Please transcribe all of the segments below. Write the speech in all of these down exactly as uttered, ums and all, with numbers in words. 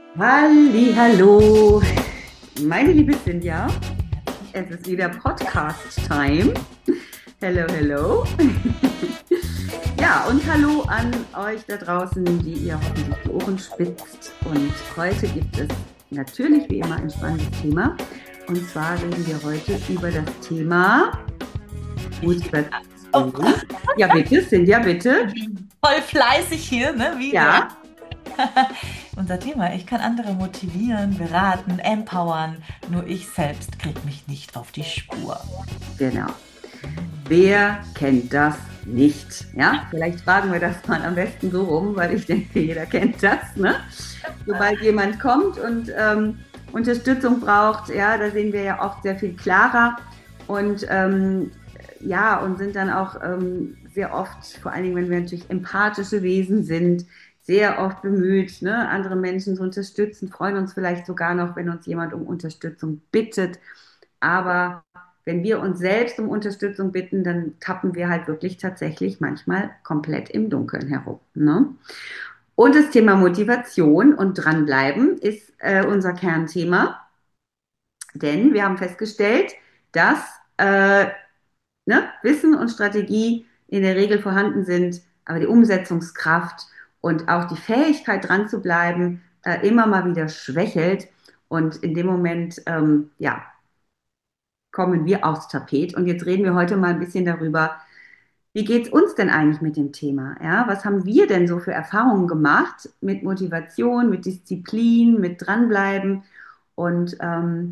Hallo, meine liebe Cynthia, es ist wieder Podcast-Time. Hello, hello. Ja, und hallo an euch da draußen, die ihr hoffentlich die Ohren spitzt. Und heute gibt es natürlich wie immer ein spannendes Thema. Und zwar reden wir heute über das Thema Ich, oh, Motivation. Ja, bitte, Cynthia, bitte. ich bin voll fleißig hier, ne? Wie du. Ja, Unser Thema, ich kann andere motivieren, beraten, empowern, nur ich selbst krieg mich nicht auf die Spur. genau. Wer kennt das nicht? Ja, vielleicht fragen wir das mal am besten so rum, weil ich denke, jeder kennt das. Ne? Sobald jemand kommt und ähm, Unterstützung braucht, ja, da sehen wir ja oft sehr viel klarer und ähm, ja, und sind dann auch ähm, sehr oft, vor allen Dingen, wenn wir natürlich empathische Wesen sind, sehr oft bemüht, ne, andere Menschen zu unterstützen, freuen uns vielleicht sogar noch, wenn uns jemand um Unterstützung bittet. Aber wenn wir uns selbst um Unterstützung bitten, dann tappen wir halt wirklich tatsächlich manchmal komplett im Dunkeln herum. Ne? Und das Thema Motivation und dranbleiben ist äh, unser Kernthema, denn wir haben festgestellt, dass äh, ne, Wissen und Strategie in der Regel vorhanden sind, aber die Umsetzungskraft und auch die Fähigkeit dran zu bleiben äh, immer mal wieder schwächelt. Und in dem Moment, ähm, ja, kommen wir aufs Tapet. Und jetzt reden wir heute mal ein bisschen darüber, wie geht es uns denn eigentlich mit dem Thema? Ja, was haben wir denn so für Erfahrungen gemacht mit Motivation, mit Disziplin, mit Dranbleiben? Und ähm,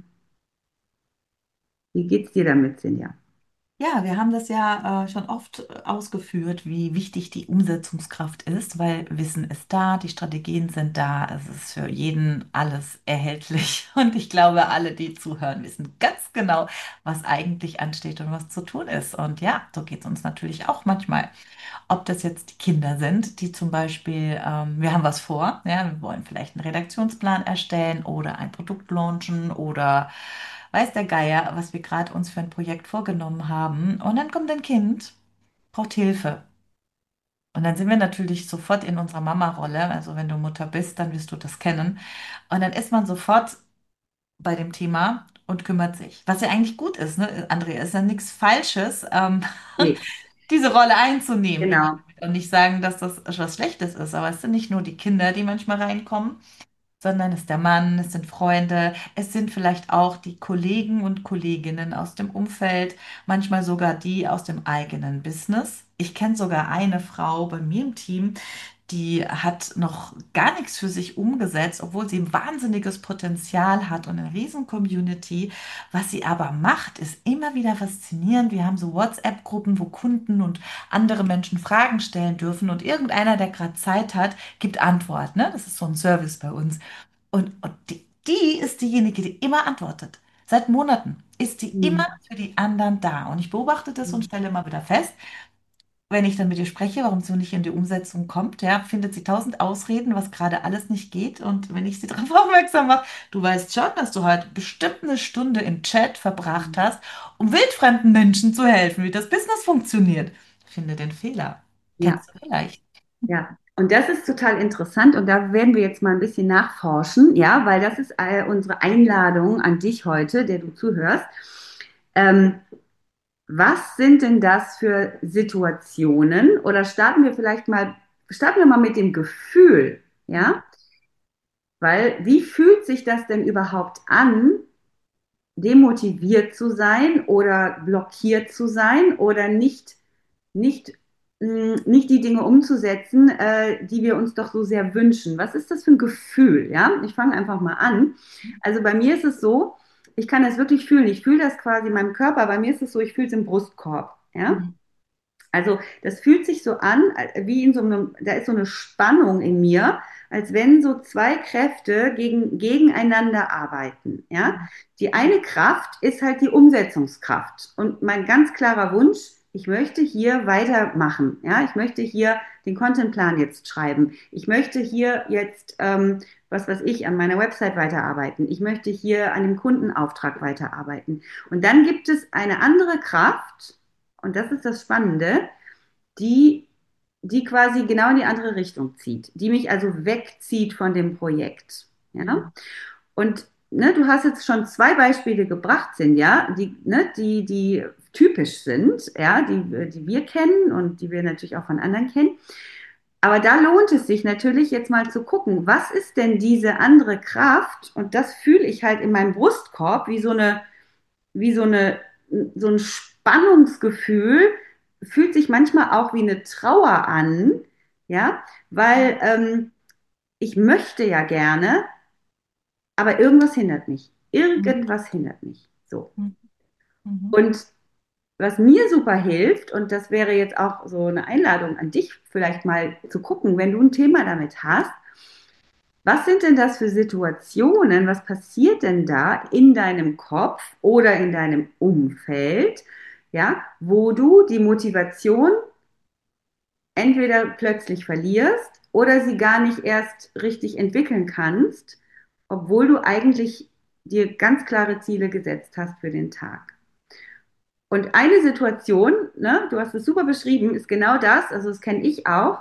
wie geht's dir damit, Sinja? Ja, wir haben das ja äh, schon oft äh, ausgeführt, wie wichtig die Umsetzungskraft ist, weil Wissen ist da, die Strategien sind da, es ist für jeden alles erhältlich. Und ich glaube, alle, die zuhören, wissen ganz genau, was eigentlich ansteht und was zu tun ist. Und ja, so geht es uns natürlich auch manchmal. Ob das jetzt die Kinder sind, die zum Beispiel, ähm, wir haben was vor, ja, wir wollen vielleicht einen Redaktionsplan erstellen oder ein Produkt launchen oder weiß der Geier, was wir gerade uns für ein Projekt vorgenommen haben. Und dann kommt ein Kind, braucht Hilfe. Und dann sind wir natürlich sofort in unserer Mama-Rolle. Also wenn du Mutter bist, dann wirst du das kennen. Und dann ist man sofort bei dem Thema und kümmert sich. Was ja eigentlich gut ist, ne? Andrea, ist ja nichts Falsches, ähm, Nee, diese Rolle einzunehmen. Ich genau. will auch nicht sagen, dass das was Schlechtes ist, aber es sind nicht nur die Kinder, die manchmal reinkommen, sondern es ist der Mann, es sind Freunde, es sind vielleicht auch die Kollegen und Kolleginnen aus dem Umfeld, manchmal sogar die aus dem eigenen Business. Ich kenne sogar eine Frau bei mir im Team, die hat noch gar nichts für sich umgesetzt, obwohl sie ein wahnsinniges Potenzial hat und eine riesen Community. Was sie aber macht, ist immer wieder faszinierend. Wir haben so WhatsApp-Gruppen, wo Kunden und andere Menschen Fragen stellen dürfen und irgendeiner, der gerade Zeit hat, gibt Antwort. Ne? Das ist so ein Service bei uns. Und, und die, die ist diejenige, die immer antwortet. Seit Monaten ist die immer Mhm. für die anderen da. Und ich beobachte das und stelle immer wieder fest, wenn ich dann mit ihr spreche, warum sie nicht in die Umsetzung kommt, ja, findet sie tausend Ausreden, was gerade alles nicht geht. Und wenn ich sie darauf aufmerksam mache, du weißt schon, dass du heute bestimmt eine Stunde im Chat verbracht hast, um wildfremden Menschen zu helfen, wie das Business funktioniert. Finde den Fehler. Ja, Kennst du vielleicht? ja. Und das ist total interessant und da werden wir jetzt mal ein bisschen nachforschen, ja, weil das ist äh, unsere Einladung an dich heute, der du zuhörst. Ähm, Was sind denn das für Situationen? Oder starten wir vielleicht mal, starten wir mal mit dem Gefühl, ja? Weil wie fühlt sich das denn überhaupt an, demotiviert zu sein oder blockiert zu sein oder nicht, nicht, mh, nicht die Dinge umzusetzen, äh, die wir uns doch so sehr wünschen? Was ist das für ein Gefühl, ja? Ich fange einfach mal an. Also bei mir ist es so, ich kann das wirklich fühlen. Ich fühle das quasi in meinem Körper. Bei mir ist es so, ich fühle es im Brustkorb, ja? Mhm. Also das fühlt sich so an, wie in so einem, da ist so eine Spannung in mir, als wenn so zwei Kräfte gegen, gegeneinander arbeiten. Ja? Die eine Kraft ist halt die Umsetzungskraft. Und mein ganz klarer Wunsch, ich möchte hier weitermachen. Ja? Ich möchte hier den Contentplan jetzt schreiben. Ich möchte hier jetzt, ähm, was weiß ich, an meiner Website weiterarbeiten. Ich möchte hier an dem Kundenauftrag weiterarbeiten. Und dann gibt es eine andere Kraft, und das ist das Spannende, die, die quasi genau in die andere Richtung zieht, die mich also wegzieht von dem Projekt. Ja? Und ne, du hast jetzt schon zwei Beispiele gebracht, Sinja, die, ne, die, die typisch sind, ja, die, die wir kennen und die wir natürlich auch von anderen kennen. Aber da lohnt es sich natürlich jetzt mal zu gucken, was ist denn diese andere Kraft? Und das fühle ich halt in meinem Brustkorb wie so eine, wie so eine, so ein Spannungsgefühl, fühlt sich manchmal auch wie eine Trauer an, ja, weil ähm, ich möchte ja gerne, aber irgendwas hindert mich. Mhm. Irgendwas hindert mich. So. Mhm. Mhm. Und was mir super hilft, und das wäre jetzt auch so eine Einladung an dich, vielleicht mal zu gucken, wenn du ein Thema damit hast, was sind denn das für Situationen, was passiert denn da in deinem Kopf oder in deinem Umfeld, ja, wo du die Motivation entweder plötzlich verlierst oder sie gar nicht erst richtig entwickeln kannst, obwohl du eigentlich dir ganz klare Ziele gesetzt hast für den Tag. Und eine Situation, ne, du hast es super beschrieben, ist genau das, also das kenne ich auch.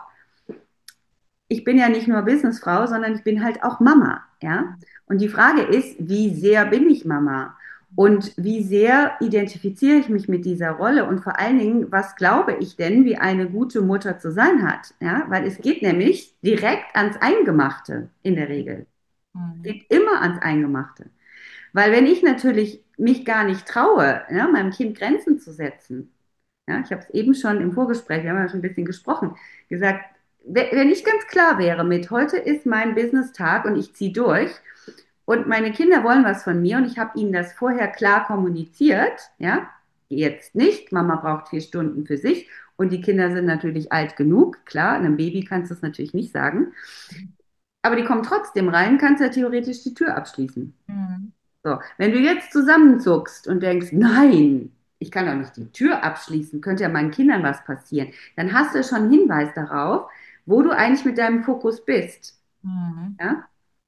Ich bin ja nicht nur Businessfrau, sondern ich bin halt auch Mama, ja. Und die Frage ist, wie sehr bin ich Mama? Und wie sehr identifiziere ich mich mit dieser Rolle? Und vor allen Dingen, was glaube ich denn, wie eine gute Mutter zu sein hat? Ja, weil es geht nämlich direkt ans Eingemachte in der Regel. Es Mhm. geht immer ans Eingemachte. Weil wenn ich natürlich mich gar nicht traue, ja, meinem Kind Grenzen zu setzen, ja, ich habe es eben schon im Vorgespräch, wir haben ja schon ein bisschen gesprochen, gesagt, wenn ich ganz klar wäre mit, heute ist mein Business-Tag und ich ziehe durch und meine Kinder wollen was von mir und ich habe ihnen das vorher klar kommuniziert, ja, jetzt nicht, Mama braucht vier Stunden für sich und die Kinder sind natürlich alt genug, klar, einem Baby kannst du es natürlich nicht sagen, aber die kommen trotzdem rein, kannst ja theoretisch die Tür abschließen. Mhm. So, wenn du jetzt zusammenzuckst und denkst, nein, ich kann doch nicht die Tür abschließen, könnte ja meinen Kindern was passieren, dann hast du schon einen Hinweis darauf, wo du eigentlich mit deinem Fokus bist. Mhm. Ja?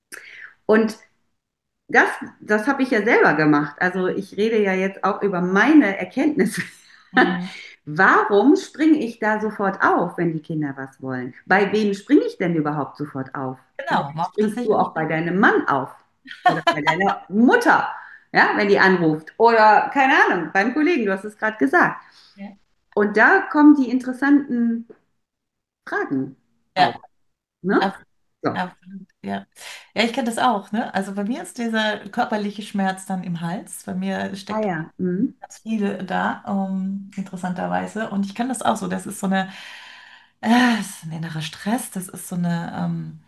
Und das, das habe ich ja selber gemacht. Also ich rede ja jetzt auch über meine Erkenntnisse. Mhm. Warum springe ich da sofort auf, wenn die Kinder was wollen? Bei wem springe ich denn überhaupt sofort auf? Genau, Vielleicht mal springst du tatsächlich. auch bei deinem Mann auf oder bei deiner Mutter, ja, wenn die anruft. Oder keine Ahnung, beim Kollegen, du hast es gerade gesagt. Ja. Und da kommen die interessanten Fragen auf. Ja, Ne? ab- So. absolut. Ja. Ja, ich kenne das auch, ne? Also bei mir ist dieser körperliche Schmerz dann im Hals. Bei mir Ah steckt ja. Mhm. ganz viel da, ähm, interessanterweise. Und ich kann das auch so. Das ist so eine, äh, das ist ein innerer Stress, das ist so eine ähm,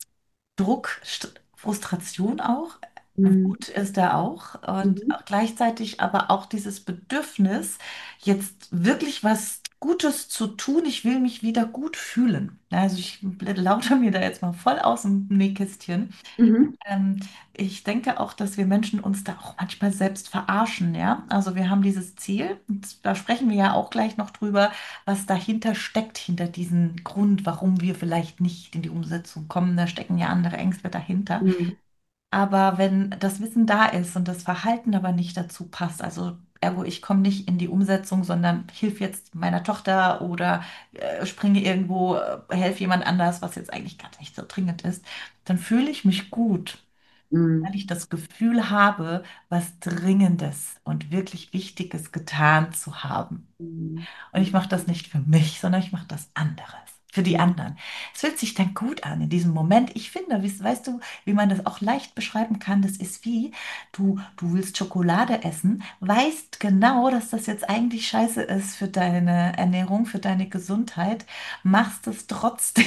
Druck, St Frustration auch. Mhm. Wut ist da auch und Mhm. auch gleichzeitig aber auch dieses Bedürfnis, jetzt wirklich was Gutes zu tun. Ich will mich wieder gut fühlen. Also ich lauter mir da jetzt mal voll aus dem Nähkästchen. Mhm. Ähm, Ich denke auch, dass wir Menschen uns da auch manchmal selbst verarschen, ja. Also wir haben dieses Ziel, und da sprechen wir ja auch gleich noch drüber, was dahinter steckt, hinter diesem Grund, warum wir vielleicht nicht in die Umsetzung kommen. Da stecken ja andere Ängste dahinter. Mhm. Aber wenn das Wissen da ist und das Verhalten aber nicht dazu passt, also ergo, ich komme nicht in die Umsetzung, sondern hilf jetzt meiner Tochter oder äh, springe irgendwo, äh, helfe jemand anders, was jetzt eigentlich gar nicht so dringend ist, dann fühle ich mich gut, Mhm. weil ich das Gefühl habe, was Dringendes und wirklich Wichtiges getan zu haben. Mhm. Und ich mache das nicht für mich, sondern ich mache das anderes. Für die Mhm. anderen. Es fühlt sich dann gut an in diesem Moment. Ich finde, weißt, weißt du, wie man das auch leicht beschreiben kann? Das ist wie, du, du willst Schokolade essen, weißt genau, dass das jetzt eigentlich scheiße ist für deine Ernährung, für deine Gesundheit, machst es trotzdem,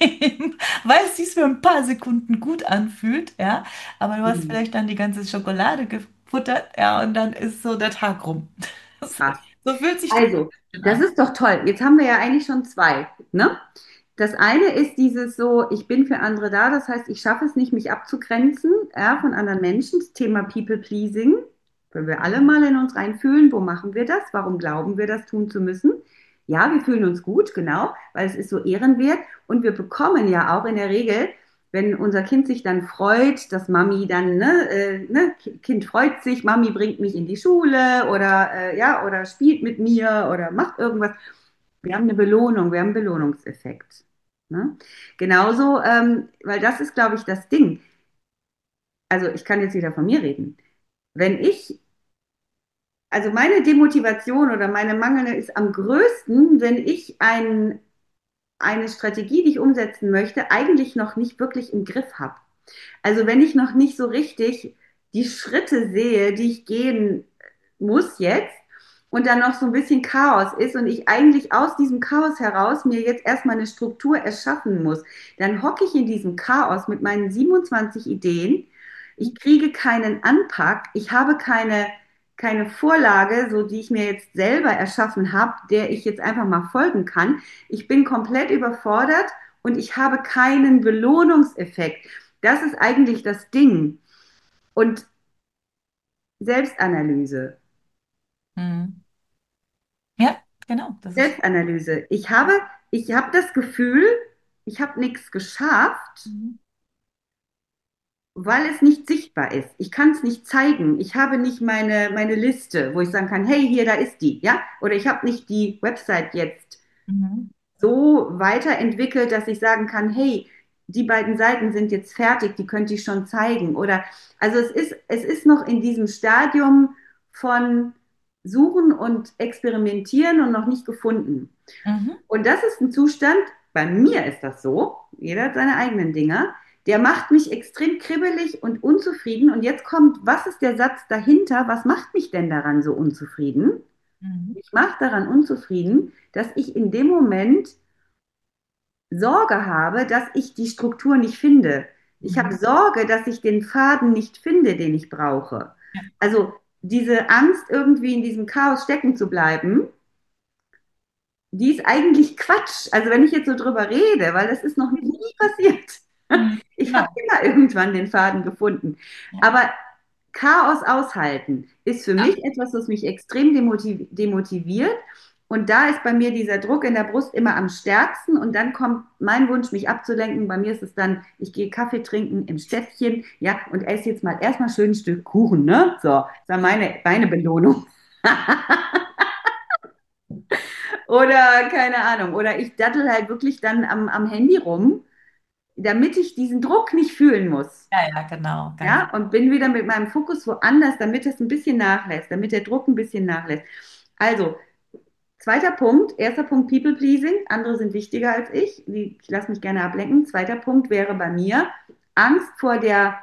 weil es sich für ein paar Sekunden gut anfühlt, ja, aber du hast Mhm. vielleicht dann die ganze Schokolade gefuttert, ja, und dann ist so der Tag rum. Krass. So fühlt sich das Also, das an. ist doch toll. Jetzt haben wir ja eigentlich schon zwei, ne? Das eine ist dieses so, ich bin für andere da, das heißt, ich schaffe es nicht, mich abzugrenzen, ja, von anderen Menschen. Das Thema People Pleasing. Können wir alle mal in uns reinfühlen, wo machen wir das? Warum glauben wir das tun zu müssen? Ja, wir fühlen uns gut, genau, weil es ist so ehrenwert und wir bekommen ja auch in der Regel, wenn unser Kind sich dann freut, dass Mami dann, ne, äh, ne, Kind freut sich, Mami bringt mich in die Schule oder äh, ja, oder spielt mit mir oder macht irgendwas. Wir haben eine Belohnung, wir haben einen Belohnungseffekt. Ne? Genauso, ähm, weil das ist, glaube ich, das Ding. also ich kann jetzt wieder von mir reden. Wenn ich, also meine Demotivation oder meine mangelnde ist am größten, wenn ich ein, eine Strategie, die ich umsetzen möchte, eigentlich noch nicht wirklich im Griff habe. Also wenn ich noch nicht so richtig die Schritte sehe, die ich gehen muss jetzt und dann noch so ein bisschen Chaos ist und ich eigentlich aus diesem Chaos heraus mir jetzt erstmal eine Struktur erschaffen muss, dann hocke ich in diesem Chaos mit meinen siebenundzwanzig Ideen. Ich kriege keinen Anpack, ich habe keine, keine Vorlage, so die ich mir jetzt selber erschaffen habe, der ich jetzt einfach mal folgen kann. Ich bin komplett überfordert und ich habe keinen Belohnungseffekt. Das ist eigentlich das Ding. Und Selbstanalyse. Mhm. Ja, genau, das ist. Selbstanalyse. Ich habe, ich habe das Gefühl, ich habe nichts geschafft, Mhm. weil es nicht sichtbar ist. Ich kann es nicht zeigen. Ich habe nicht meine, meine Liste, wo ich sagen kann, hey, hier, da ist die, ja? Oder ich habe nicht die Website jetzt Mhm. so weiterentwickelt, dass ich sagen kann, hey, die beiden Seiten sind jetzt fertig, die könnte ich schon zeigen. Oder also es ist, es ist noch in diesem Stadium von Suchen und Experimentieren und noch nicht gefunden. Mhm. Und das ist ein Zustand, bei mir ist das so, jeder hat seine eigenen Dinger, der macht mich extrem kribbelig und unzufrieden. Und jetzt kommt, was ist der Satz dahinter? Was macht mich denn daran so unzufrieden? Mhm. Ich mache daran unzufrieden, dass ich in dem Moment Sorge habe, dass ich die Struktur nicht finde. Ich habe Mhm. Sorge, dass ich den Faden nicht finde, den ich brauche. Ja. Also diese Angst, irgendwie in diesem Chaos stecken zu bleiben, die ist eigentlich Quatsch. Also wenn ich jetzt so drüber rede, weil das ist noch nie passiert. Mhm. Ich habe Genau. immer irgendwann den Faden gefunden. Ja. Aber Chaos aushalten ist für Ja. mich etwas, was mich extrem demotiv demotiviert. Und da ist bei mir dieser Druck in der Brust immer am stärksten. Und dann kommt mein Wunsch, mich abzulenken. Bei mir ist es dann, ich gehe Kaffee trinken im Städtchen, ja, und esse jetzt mal erstmal schön ein Stück Kuchen, ne? So, das ist meine, meine Belohnung. Oder keine Ahnung. Oder ich dattel halt wirklich dann am, am Handy rum, damit ich diesen Druck nicht fühlen muss. Ja, ja, genau, ganz. Ja, und bin wieder mit meinem Fokus woanders, damit es ein bisschen nachlässt, damit der Druck ein bisschen nachlässt. Also, zweiter Punkt, erster Punkt People Pleasing, andere sind wichtiger als ich, ich lasse mich gerne ablenken. Zweiter Punkt wäre bei mir Angst vor der,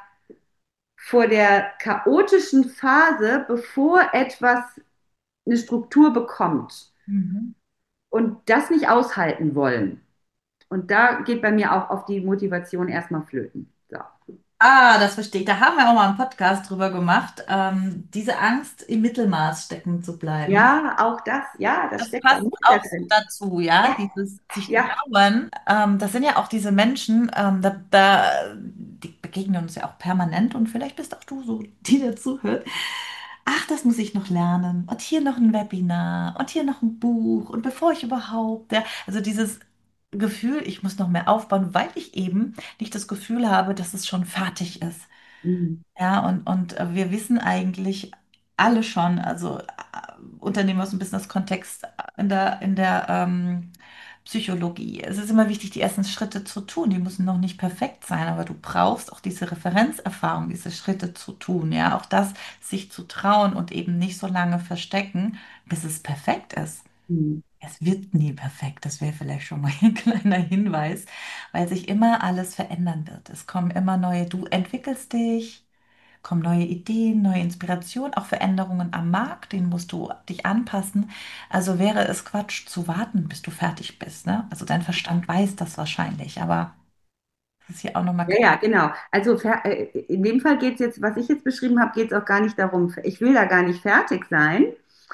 vor der chaotischen Phase, bevor etwas eine Struktur bekommt Mhm. und das nicht aushalten wollen. Und da geht bei mir auch auf die Motivation erstmal flöten. So. Ah, das verstehe ich. Da haben wir auch mal einen Podcast drüber gemacht, ähm, diese Angst im Mittelmaß stecken zu bleiben. Ja, auch das, ja, das Das steckt bei passt mir da auch so drin. dazu, Ja, ja, dieses sich ja. trauen. Ähm, das sind ja auch diese Menschen, ähm, da, da, die begegnen uns ja auch permanent und vielleicht bist auch du so, die dazuhört. Ach, das muss ich noch lernen. Und hier noch ein Webinar und hier noch ein Buch. Und bevor ich überhaupt, ja, also dieses Gefühl, ich muss noch mehr aufbauen, weil ich eben nicht das Gefühl habe, dass es schon fertig ist. Mhm. Ja, und, und äh, wir wissen eigentlich alle schon, also äh, Unternehmen aus dem Business-Kontext äh, in der, in der ähm, Psychologie. Es ist immer wichtig, die ersten Schritte zu tun. Die müssen noch nicht perfekt sein, aber du brauchst auch diese Referenzerfahrung, diese Schritte zu tun. Ja, auch das, sich zu trauen und eben nicht so lange verstecken, bis es perfekt ist. Mhm. Es wird nie perfekt. Das wäre vielleicht schon mal ein kleiner Hinweis, weil sich immer alles verändern wird. Es kommen immer neue, du entwickelst dich, kommen neue Ideen, neue Inspirationen, auch Veränderungen am Markt, denen musst du dich anpassen. Also wäre es Quatsch zu warten, bis du fertig bist, ne? Also dein Verstand weiß das wahrscheinlich, aber das ist hier auch nochmal Ja, klar. ja, genau. Also fer- äh, in dem Fall geht es jetzt, was ich jetzt beschrieben habe, geht es auch gar nicht darum, ich will da gar nicht fertig sein,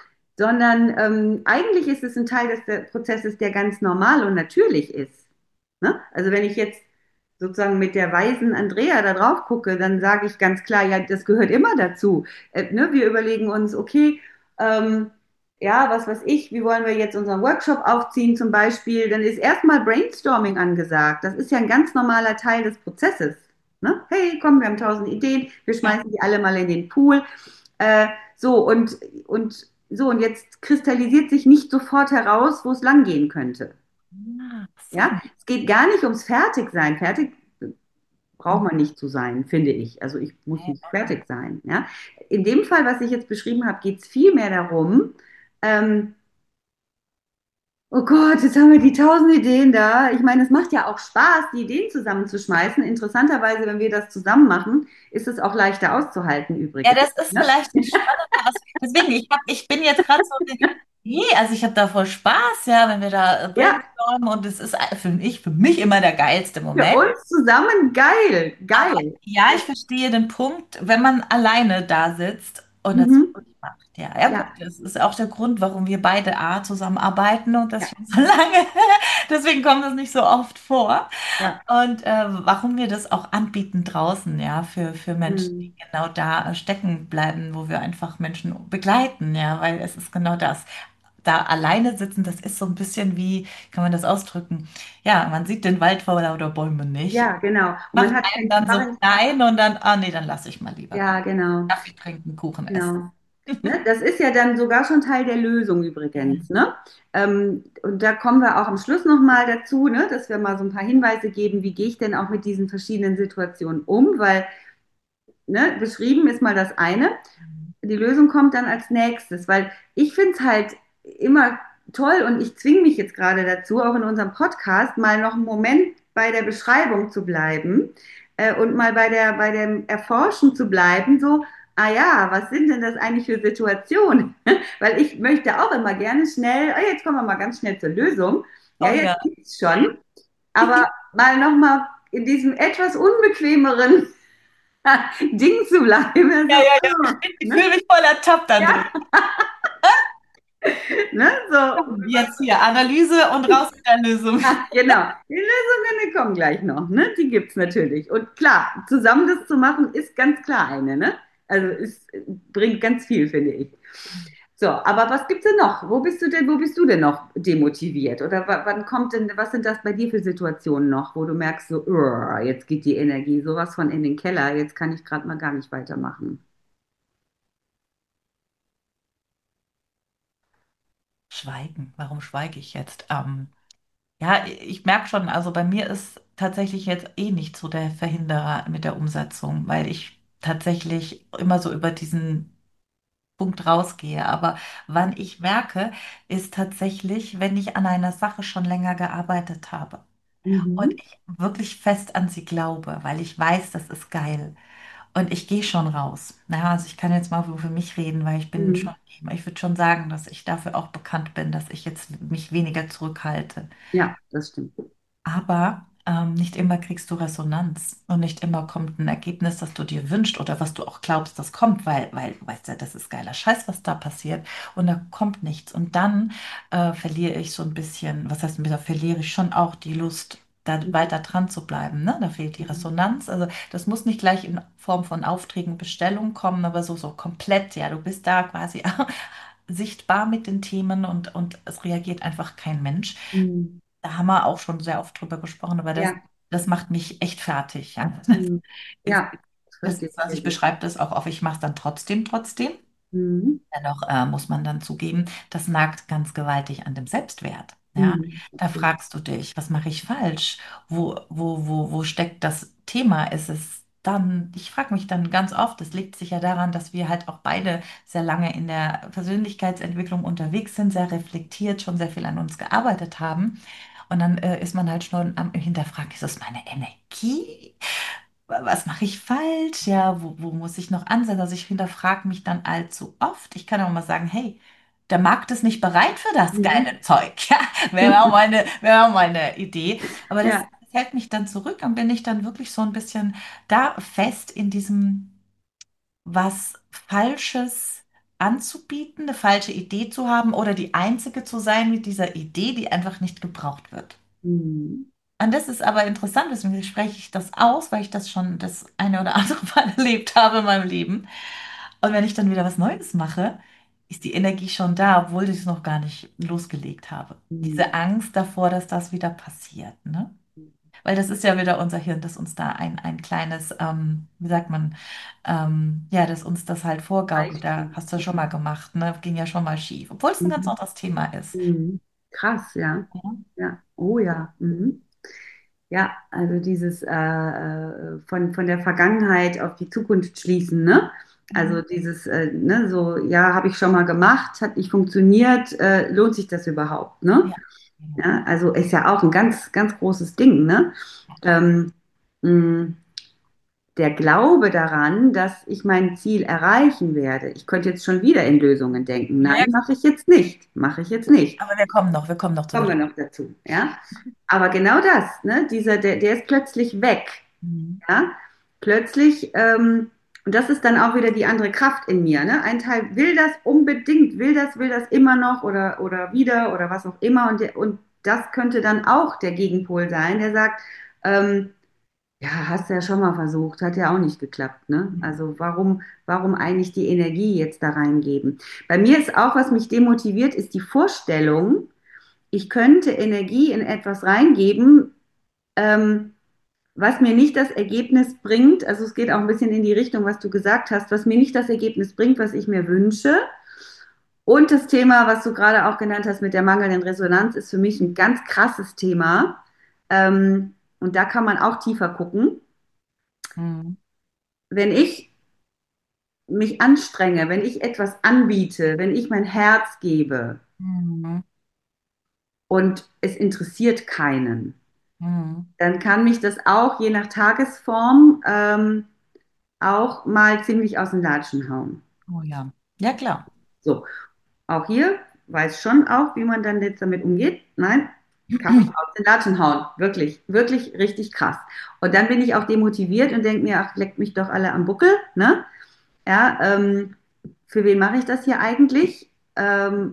sondern ähm, eigentlich ist es ein Teil des der Prozesses, der ganz normal und natürlich ist. Ne? Also wenn ich jetzt sozusagen mit der weisen Andrea da drauf gucke, dann sage ich ganz klar, ja, das gehört immer dazu. Äh, ne? Wir überlegen uns, okay, ähm, ja, was weiß ich, wie wollen wir jetzt unseren Workshop aufziehen zum Beispiel, dann ist erstmal Brainstorming angesagt. Das ist ja ein ganz normaler Teil des Prozesses. Ne? Hey, komm, wir haben tausend Ideen, wir Ja. schmeißen die alle mal in den Pool. Äh, so, und, und so, und jetzt kristallisiert sich nicht sofort heraus, wo es langgehen könnte. Ah, Ja, so. es geht gar nicht ums Fertigsein. Fertig braucht man nicht zu sein, finde ich. Also ich muss nicht fertig sein. Ja? In dem Fall, was ich jetzt beschrieben habe, geht es vielmehr darum, ähm, oh Gott, jetzt haben wir die tausend Ideen da. Ich meine, es macht ja auch Spaß, die Ideen zusammenzuschmeißen. Interessanterweise, wenn wir das zusammen machen, ist es auch leichter auszuhalten Ja, übrigens. das ist Ne? vielleicht ein spannender Aspekt. Deswegen, ich hab, ich bin jetzt gerade so, nee, also ich habe da voll Spaß, ja, wenn wir da äh, Ja, brainstormen und es ist für mich, für mich immer der geilste für Moment. uns zusammen geil, Aber geil. ja, ich verstehe den Punkt, wenn man alleine da sitzt und das Mhm. wirklich macht. Ja, ja gut, Ja, das ist auch der Grund, warum wir beide A zusammenarbeiten und das ja, schon so lange. Deswegen kommt das nicht so oft vor. ja. Und äh, warum wir das auch anbieten draußen, ja, für, für Menschen, die Mhm. genau da äh, stecken bleiben, wo wir einfach Menschen begleiten, ja, weil es ist genau das. Da alleine sitzen, das ist so ein bisschen wie, kann man das ausdrücken? Ja, man sieht den Wald vor lauter Bäume nicht. Ja, genau. Und man Macht hat einen keinen dann so Sparring. klein und dann, ah nee, dann lasse ich mal lieber Ja, genau, Kaffee trinken, Kuchen essen. genau. Ne, das ist ja dann sogar schon Teil der Lösung übrigens. Mhm. Ne? Ähm, und da kommen wir auch am Schluss nochmal dazu, ne, dass wir mal so ein paar Hinweise geben, wie gehe ich denn auch mit diesen verschiedenen Situationen um, weil ne, beschrieben ist mal das eine. Die Lösung kommt dann als nächstes, weil ich finde es halt immer toll und ich zwinge mich jetzt gerade dazu, auch in unserem Podcast mal noch einen Moment bei der Beschreibung zu bleiben äh, und mal bei der, bei dem Erforschen zu bleiben, so, ah ja, was sind denn das eigentlich für Situationen? Weil ich möchte auch immer gerne schnell, ah, jetzt kommen wir mal ganz schnell zur Lösung. Ja, Oh ja. jetzt gibt's schon, aber mal nochmal in diesem etwas unbequemeren Ding zu bleiben. Ja, Also, ja, ja. oh, Ich ne? fühle mich voll ertappt, André. Ja, ne? So, Jetzt hier Analyse und raus mit der Lösung. ja, genau. Die Lösungen, die kommen gleich noch, ne? Die gibt es natürlich. Und klar, zusammen das zu machen, ist ganz klar eine, ne? Also es bringt ganz viel, finde ich. So, aber was gibt's denn noch? Wo bist du denn, wo bist du denn noch demotiviert? Oder wa- wann kommt denn, was sind das bei dir für Situationen noch, wo du merkst, so, "Uah, jetzt geht die Energie sowas von in den Keller, jetzt kann ich gerade mal gar nicht weitermachen." Schweigen. Warum schweige ich jetzt? Ähm, ja, ich merke schon, also bei mir ist tatsächlich jetzt eh nicht so der Verhinderer mit der Umsetzung, weil ich tatsächlich immer so über diesen Punkt rausgehe. Aber wann ich merke, ist tatsächlich, wenn ich an einer Sache schon länger gearbeitet habe und Mhm. ich wirklich fest an sie glaube, weil ich weiß, das ist geil. Und ich gehe schon raus. Naja, also ich kann jetzt mal für mich reden, weil ich bin Mhm. schon, ich würde schon sagen, dass ich dafür auch bekannt bin, dass ich jetzt mich weniger zurückhalte. Ja, das stimmt. Aber ähm, nicht immer kriegst du Resonanz und nicht immer kommt ein Ergebnis, das du dir wünschst oder was du auch glaubst, das kommt, weil, weil du weißt ja, das ist geiler Scheiß, was da passiert und da kommt nichts. Und dann äh, verliere ich so ein bisschen, was heißt ein bisschen, verliere ich schon auch die Lust, da weiter dran zu bleiben. Ne? Da fehlt die Mhm. Resonanz. Also das muss nicht gleich in Form von Aufträgen, Bestellungen kommen, aber so, so komplett, ja, du bist da quasi sichtbar mit den Themen und, und es reagiert einfach kein Mensch. Mhm. Da haben wir auch schon sehr oft drüber gesprochen, aber das, Ja. das macht mich echt fertig. Ja. Mhm. Das ist, Ja, das das verstehe ist, ich was sehr ich gut. beschreibe, das auch auf. Ich mache es dann trotzdem, trotzdem. Mhm. Dennoch äh, muss man dann zugeben, das nagt ganz gewaltig an dem Selbstwert. Ja, Mhm. da Okay. fragst du dich, was mache ich falsch? Wo, wo, wo, wo steckt das Thema? Ist es dann, ich frage mich dann ganz oft, das liegt sicher daran, dass wir halt auch beide sehr lange in der Persönlichkeitsentwicklung unterwegs sind, sehr reflektiert, schon sehr viel an uns gearbeitet haben. Und dann äh, ist man halt schon am Hinterfragen, ist das meine Energie? Was mache ich falsch? Ja, wo, wo muss ich noch ansetzen? Also ich hinterfrage mich dann allzu oft. Ich kann auch mal sagen, hey, der Markt ist nicht bereit für das Mhm. geile Zeug. Ja, wäre auch meine, wäre auch meine Idee. Aber das Ja. hält mich dann zurück und bin ich dann wirklich so ein bisschen da fest in diesem was Falsches anzubieten, eine falsche Idee zu haben oder die Einzige zu sein mit dieser Idee, die einfach nicht gebraucht wird. Mhm. Und das ist aber interessant, deswegen spreche ich das aus, weil ich das schon das eine oder andere Mal erlebt habe in meinem Leben. Und wenn ich dann wieder was Neues mache, ist die Energie schon da, obwohl ich es noch gar nicht losgelegt habe. Mhm. Diese Angst davor, dass das wieder passiert, ne? Weil das ist ja wieder unser Hirn, das uns da ein, ein kleines, ähm, wie sagt man, ähm, ja, dass uns das halt vorgaukelt. Da Beispiel. hast du schon mal gemacht, ne? Ging ja schon mal schief. Obwohl es ein ganz Mhm. anderes Thema ist. Mhm. Krass, ja. Ja. Ja. Oh ja. Mhm. Ja, also dieses äh, äh, von, von der Vergangenheit auf die Zukunft schließen, ne? Also Mhm. dieses, äh, ne, so, ja, habe ich schon mal gemacht, hat nicht funktioniert, äh, lohnt sich das überhaupt, ne? Ja, genau. Ja, also ist ja auch ein ganz, ganz großes Ding, ne? Ähm, mh, der Glaube daran, dass ich mein Ziel erreichen werde. Ich könnte jetzt schon wieder in Lösungen denken. Ja, Nein, mache ich jetzt nicht. Mache ich jetzt nicht. aber wir kommen noch, wir kommen noch zu Kommen den wir Lösungen. noch dazu, ja? Aber genau das, ne? Dieser, der, der ist plötzlich weg. Mhm. Ja, plötzlich, ähm, und das ist dann auch wieder die andere Kraft in mir. Ne? Ein Teil will das unbedingt, will das, will das immer noch oder, oder wieder oder was auch immer. Und, der, und das könnte dann auch der Gegenpol sein, der sagt, ähm, ja, hast du ja schon mal versucht, hat ja auch nicht geklappt. Ne? Also warum, warum eigentlich die Energie jetzt da reingeben? Bei mir ist auch, was mich demotiviert, ist die Vorstellung, ich könnte Energie in etwas reingeben, ähm, was mir nicht das Ergebnis bringt, also es geht auch ein bisschen in die Richtung, was du gesagt hast, was mir nicht das Ergebnis bringt, was ich mir wünsche. Und das Thema, was du gerade auch genannt hast mit der mangelnden Resonanz, ist für mich ein ganz krasses Thema. Ähm, und da kann man auch tiefer gucken. Mhm. Wenn ich mich anstrenge, wenn ich etwas anbiete, wenn ich mein Herz gebe Mhm. und es interessiert keinen, Mhm. dann kann mich das auch je nach Tagesform ähm, auch mal ziemlich aus den Latschen hauen. Oh ja. Ja, klar. So, auch hier weiß schon auch, wie man dann jetzt damit umgeht. Nein, kann mich aus den Latschen hauen. Wirklich, wirklich richtig krass. Und dann bin ich auch demotiviert und denke mir, ach, leckt mich doch alle am Buckel. Ne? Ja, ähm, für wen mache ich das hier eigentlich? Ähm,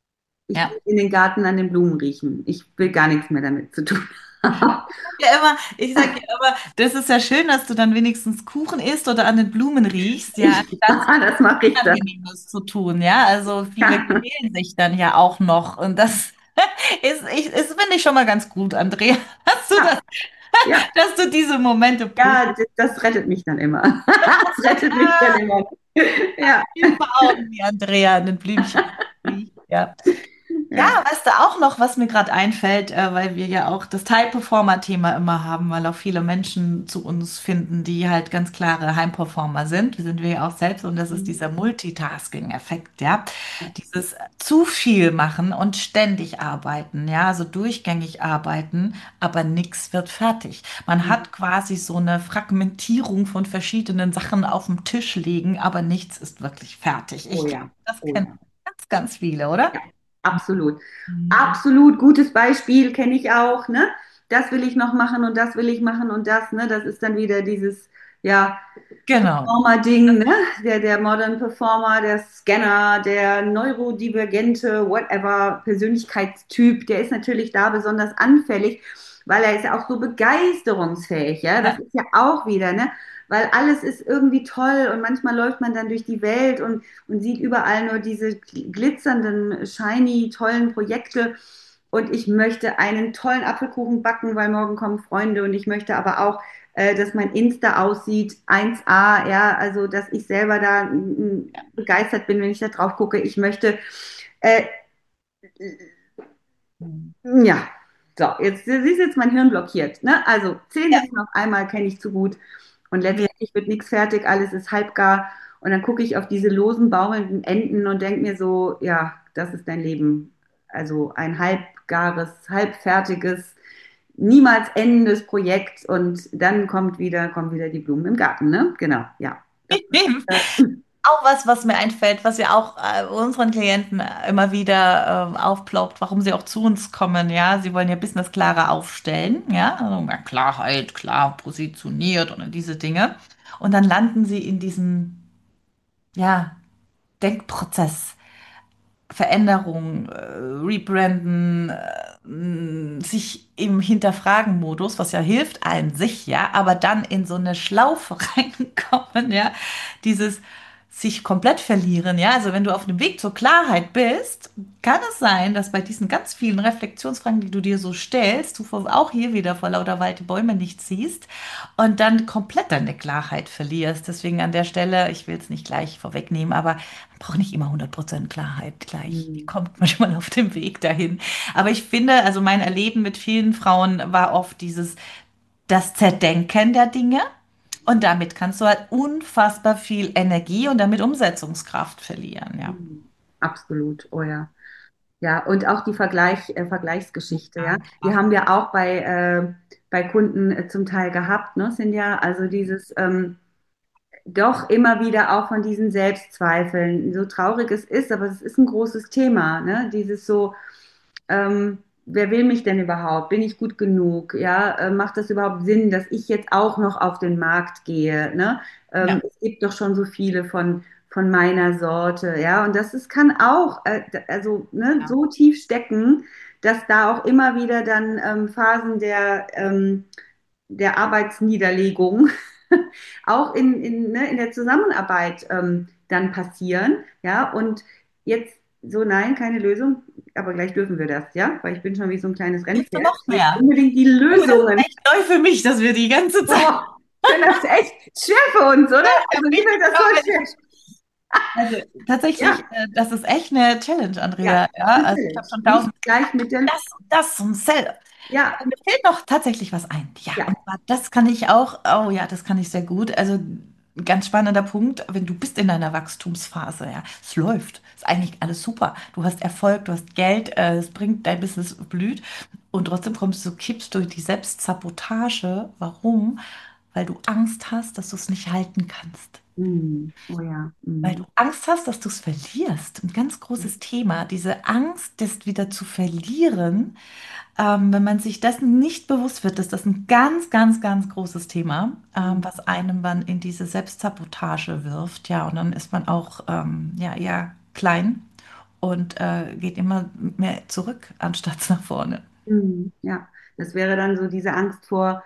ich will Ja. in den Garten an den Blumen riechen. Ich will gar nichts mehr damit zu tun haben. Ja, immer, ich sage ja immer, das ist ja schön, dass du dann wenigstens Kuchen isst oder an den Blumen riechst, ja, Ich, anstatt ja, das mache ich dann. Unangenehmes zu tun, ja. Also viele Ja, quälen sich dann ja auch noch. Und das ist, ich, ist, finde ich schon mal ganz gut, Andrea, dass du das, ja, ja. dass du diese Momente pusht. Ja, das, das rettet mich dann immer. Das rettet mich dann immer. Ja, Vor Augen, wie Andrea an den Blümchen riecht, ja. Ja, ja. weißt du auch noch, was mir gerade einfällt, äh, weil wir ja auch das High-Performer-Thema immer haben, weil auch viele Menschen zu uns finden, die halt ganz klare High-Performer sind. Wir sind wir ja auch selbst und das ist Mhm. dieser Multitasking-Effekt, ja. Dieses zu viel machen und ständig arbeiten, ja, also durchgängig arbeiten, aber nichts wird fertig. Man Mhm. hat quasi so eine Fragmentierung von verschiedenen Sachen auf dem Tisch liegen, aber nichts ist wirklich fertig. Oh Ich glaube, ja, das oh kennen ja. ganz, ganz viele, oder? Ja, absolut. Mhm. Absolut gutes Beispiel kenne ich auch, ne? Das will ich noch machen und das will ich machen und das, ne? Das ist dann wieder dieses, ja, Genau. Performer-Ding, ne? Der, der Modern Performer, der Scanner, der neurodivergente, whatever, Persönlichkeitstyp, der ist natürlich da besonders anfällig, weil er ist ja auch so begeisterungsfähig, ja? Das Ja, ist ja auch wieder, ne? Weil alles ist irgendwie toll und manchmal läuft man dann durch die Welt und, und sieht überall nur diese glitzernden, shiny, tollen Projekte. Und ich möchte einen tollen Apfelkuchen backen, weil morgen kommen Freunde und ich möchte aber auch äh, dass mein Insta aussieht, eins a, ja, also dass ich selber da mm, begeistert bin, wenn ich da drauf gucke. Ich möchte, äh, mhm. ja, so, jetzt siehst jetzt mein Hirn blockiert. Ne? Also zehn Ja, Sachen auf einmal kenne ich zu gut und wir, letztendlich wird nichts fertig, alles ist halbgar. Und dann gucke ich auf diese losen, baumelnden Enden und denke mir so, ja, das ist dein Leben. Also ein halbgares, halbfertiges, niemals endendes Projekt und dann kommt wieder, kommen wieder die Blumen im Garten, ne? Genau, ja. Das, äh, auch was, was mir einfällt, was ja auch äh, unseren Klienten äh, immer wieder äh, aufploppt, warum sie auch zu uns kommen, ja. Sie wollen ja Business klarer aufstellen, ja. Also, ja, Klarheit, klar positioniert und diese Dinge. Und dann landen sie in diesem, ja, Denkprozess. Veränderung, äh, Rebranden, äh, mh, sich im Hinterfragen-Modus, was ja hilft an sich, ja, aber dann in so eine Schlaufe reinkommen, ja, dieses sich komplett verlieren, ja, also wenn du auf dem Weg zur Klarheit bist, kann es sein, dass bei diesen ganz vielen Reflexionsfragen, die du dir so stellst, du vor- auch hier wieder vor lauter Weite Bäume nicht siehst und dann komplett deine Klarheit verlierst. Deswegen an der Stelle, ich will es nicht gleich vorwegnehmen, aber man braucht nicht immer hundert Prozent Klarheit gleich. Die hm, kommt manchmal auf dem Weg dahin. Aber ich finde, also mein Erleben mit vielen Frauen war oft dieses, das Zerdenken der Dinge. Und damit kannst du halt unfassbar viel Energie und damit Umsetzungskraft verlieren, ja. Mhm. Absolut, oh ja. Ja, und auch die Vergleich, äh, Vergleichsgeschichte, ja. Ja, Die ach, haben wir auch bei, äh, bei Kunden äh, zum Teil gehabt, ne, Sinja? Also dieses ähm, doch immer wieder auch von diesen Selbstzweifeln, so traurig es ist, aber es ist ein großes Thema, ne? Dieses so, ähm, wer will mich denn überhaupt? Bin ich gut genug? Ja, äh, macht das überhaupt Sinn, dass ich jetzt auch noch auf den Markt gehe? Ne? Ähm, ja, es gibt doch schon so viele von, von meiner Sorte, ja, und das ist, kann auch, äh, also ne, ja. so tief stecken, dass da auch immer wieder dann ähm, Phasen der, ähm, der Arbeitsniederlegung auch in, in, ne, in der Zusammenarbeit ähm, dann passieren, ja, und jetzt so, nein, keine Lösung, aber gleich dürfen wir das, ja, weil ich bin schon wie so ein kleines Willst du Rennpferd. noch Ich will mehr? unbedingt die Oh, das ist Lösungen. echt neu für mich, dass wir die ganze Zeit. Oh, das ist echt schwer für uns, oder? Also mir fällt das voll schwer. Also tatsächlich, Ja, äh, das ist echt eine Challenge, ja, Andrea. Ja, eine also ich Challenge. habe schon tausend Nicht gleich mit den, das und das und Cell. ja, Aber mir fällt noch tatsächlich was ein. Ja, ja. und zwar, das kann ich auch, oh ja, das kann ich sehr gut. Also ein ganz spannender Punkt, wenn du bist in deiner Wachstumsphase, ja, es läuft, ist eigentlich alles super. Du hast Erfolg, du hast Geld, äh, es bringt, dein Business blüht und trotzdem kommst du, kippst durch die Selbstsabotage. Warum? Weil du Angst hast, dass du es nicht halten kannst. Hm. Oh ja. Weil Hm. du Angst hast, dass du es verlierst. Ein ganz großes Thema. Diese Angst, das wieder zu verlieren, ähm, wenn man sich dessen nicht bewusst wird, ist das ein ganz, ganz, ganz großes Thema, ähm, Hm. was einem dann in diese Selbstsabotage wirft. Ja, und dann ist man auch ähm, ja, eher klein und äh, geht immer mehr zurück, anstatt nach vorne. Hm. Ja, das wäre dann so diese Angst vor,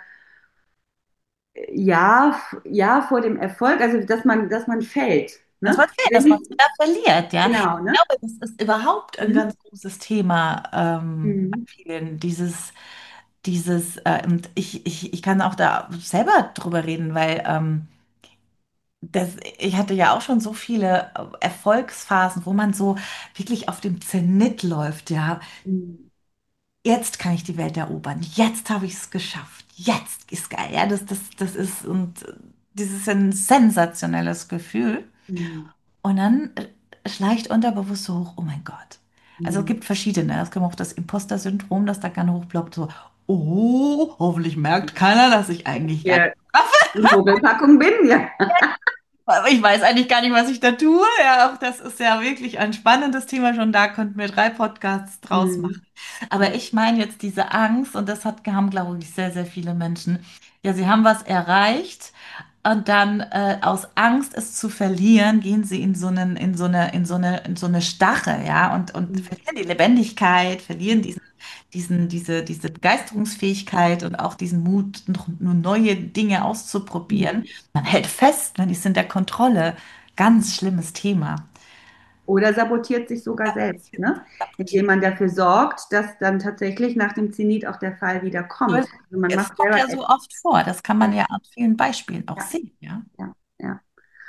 ja, f- ja, vor dem Erfolg, also dass man, dass man fällt. Dass Ne? man fehlt, Wenn dass man ich, es wieder verliert, ja. genau, Ich ne? glaube, das ist überhaupt ein Mhm. ganz großes Thema ähm, bei Mhm. vielen, dieses, dieses, äh, und ich, ich, ich kann auch da selber drüber reden, weil ähm, das, ich hatte ja auch schon so viele äh, Erfolgsphasen, wo man so wirklich auf dem Zenit läuft, ja. Mhm. Jetzt kann ich die Welt erobern, jetzt habe ich es geschafft, jetzt ist geil, ja. Das, das, das ist, und äh, dieses ist ein sensationelles Gefühl. Mhm. Und dann äh, schleicht unterbewusst so hoch, oh mein Gott. Also es Mhm. gibt verschiedene. Es gibt auch das Imposter-Syndrom, das da gerne hochploppt, so, oh, hoffentlich merkt keiner, dass ich eigentlich gar Ja, die Mogelpackung bin, ja. aber ich weiß eigentlich gar nicht, was ich da tue. Ja, auch das ist ja wirklich ein spannendes Thema. Schon da könnten wir drei Podcasts draus Mhm. machen. Aber ich meine jetzt diese Angst, und das hat, haben, glaube ich, sehr, sehr viele Menschen. Ja, sie haben was erreicht und dann äh, aus Angst, es zu verlieren, gehen sie in so einen, in so eine, in so eine, in so eine Starre, ja, und, und Mhm. verlieren die Lebendigkeit, verlieren diesen, diesen, diese, diese Begeisterungsfähigkeit und auch diesen Mut, noch nur neue Dinge auszuprobieren. Mhm. Man hält fest, man ist in der Kontrolle. Ganz schlimmes Thema. Oder sabotiert sich sogar selbst, ne? Indem Sabotiert. man dafür sorgt, dass dann tatsächlich nach dem Zenit auch der Fall wieder Aber kommt. es, Also man es macht kommt selber ja so oft vor. Das kann man etwas. ja an vielen Beispielen auch Ja, sehen, ja. ja, ja.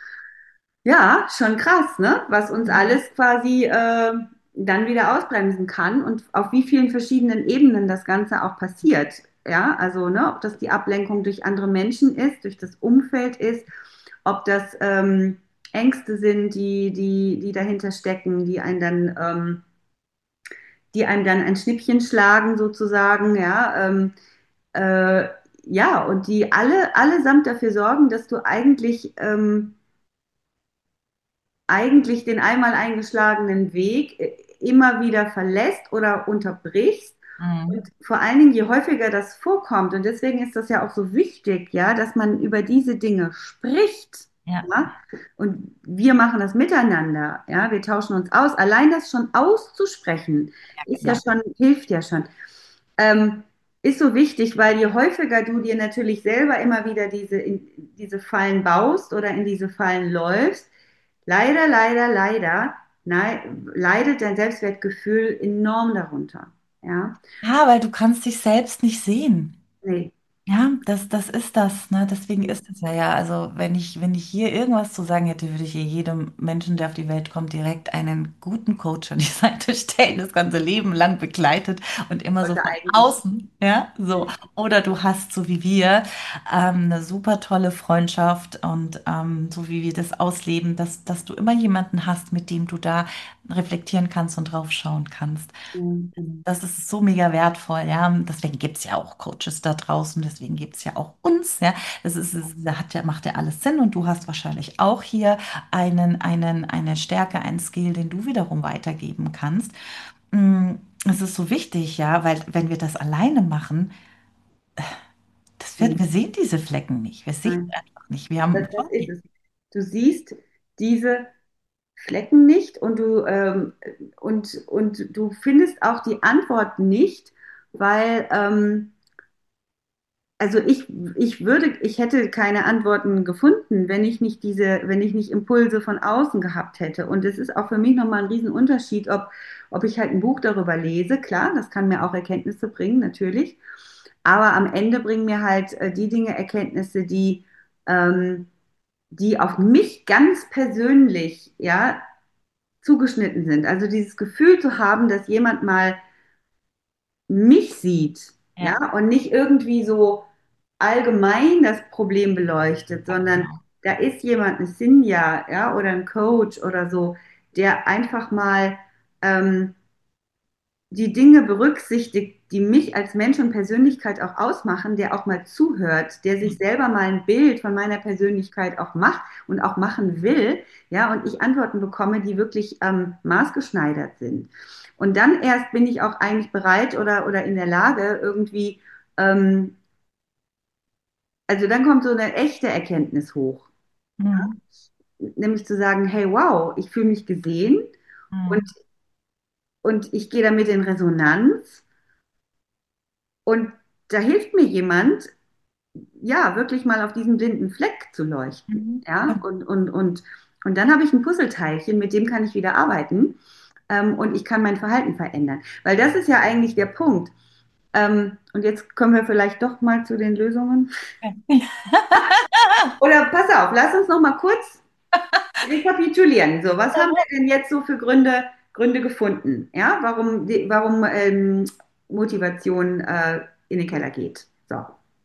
Ja, schon krass, ne? Was uns alles quasi äh, dann wieder ausbremsen kann und auf wie vielen verschiedenen Ebenen das Ganze auch passiert. Ja, also, ne, ob das die Ablenkung durch andere Menschen ist, durch das Umfeld ist, ob das ähm, Ängste sind, die, die, die dahinter stecken, die einen dann, ähm, die einem dann ein Schnippchen schlagen, sozusagen, ja. Ähm, äh, ja, und die alle allesamt dafür sorgen, dass du eigentlich ähm, eigentlich den einmal eingeschlagenen Weg äh, immer wieder verlässt oder unterbrichst. Mhm. Und vor allen Dingen, je häufiger das vorkommt, und deswegen ist das ja auch so wichtig, ja, dass man über diese Dinge spricht. Ja, Ja? Und wir machen das miteinander, ja, wir tauschen uns aus. Allein das schon auszusprechen, ja, ist ja genau. schon, hilft ja schon. Ähm, ist so wichtig, weil je häufiger du dir natürlich selber immer wieder diese, in, diese Fallen baust oder in diese Fallen läufst, leider, leider, leider nei- leidet dein Selbstwertgefühl enorm darunter. Ja, Ja, weil du kannst dich selbst nicht sehen. nee. Ja, das, das ist das, ne? Deswegen ist es ja, ja. Also, wenn ich, wenn ich hier irgendwas zu sagen hätte, würde ich hier jedem Menschen, der auf die Welt kommt, direkt einen guten Coach an die Seite stellen, das ganze Leben lang begleitet und immer so Sollte von eigentlich. außen, ja, so. Oder du hast, so wie wir, ähm, eine super tolle Freundschaft und ähm, so wie wir das ausleben, dass, dass du immer jemanden hast, mit dem du da reflektieren kannst und drauf schauen kannst. Mhm. Mhm. Das ist so mega wertvoll, ja. Deswegen gibt es ja auch Coaches da draußen, deswegen gibt es ja auch uns, ja. Das ist, es da hat ja, macht ja alles Sinn und du hast wahrscheinlich auch hier einen, einen, eine Stärke, einen Skill, den du wiederum weitergeben kannst. Mm, Es ist so wichtig, ja, weil wenn wir das alleine machen, das wird, Mhm. wir sehen diese Flecken nicht. Wir sehen Nein, sie einfach nicht. Wir das, haben das ist es. Du siehst diese Flecken nicht und du, ähm, und, und du findest auch die Antwort nicht, weil ähm, also ich, ich würde, ich hätte keine Antworten gefunden, wenn ich nicht diese, wenn ich nicht Impulse von außen gehabt hätte. Und es ist auch für mich nochmal ein Riesenunterschied, ob, ob ich halt ein Buch darüber lese. Klar, das kann mir auch Erkenntnisse bringen, natürlich. Aber am Ende bringen mir halt äh, die Dinge Erkenntnisse, die, ähm, die auf mich ganz persönlich, ja, zugeschnitten sind. Also dieses Gefühl zu haben, dass jemand mal mich sieht, ja, ja, und nicht irgendwie so allgemein das Problem beleuchtet, ja, sondern genau. da ist jemand, eine Sinja, ja, oder ein Coach oder so, der einfach mal ähm, die Dinge berücksichtigt, die mich als Mensch und Persönlichkeit auch ausmachen, der auch mal zuhört, der sich selber mal ein Bild von meiner Persönlichkeit auch macht und auch machen will, ja, und ich Antworten bekomme, die wirklich ähm, maßgeschneidert sind. Und dann erst bin ich auch eigentlich bereit oder, oder in der Lage, irgendwie, ähm, also dann kommt so eine echte Erkenntnis hoch, Mhm. nämlich zu sagen, hey, wow, ich fühle mich gesehen und, Mhm. und ich gehe damit in Resonanz und da hilft mir jemand, ja, wirklich mal auf diesen blinden Fleck zu leuchten. Mhm. Ja, und, und, und, und dann habe ich ein Puzzleteilchen, mit dem kann ich wieder arbeiten ähm, und ich kann mein Verhalten verändern. Weil das ist ja eigentlich der Punkt. Ähm, und jetzt kommen wir vielleicht doch mal zu den Lösungen. Oder pass auf, lass uns noch mal kurz rekapitulieren. So, was haben wir denn jetzt so für Gründe, Gründe gefunden? Ja, warum, die, warum ähm, Motivation äh, in den Keller geht. So,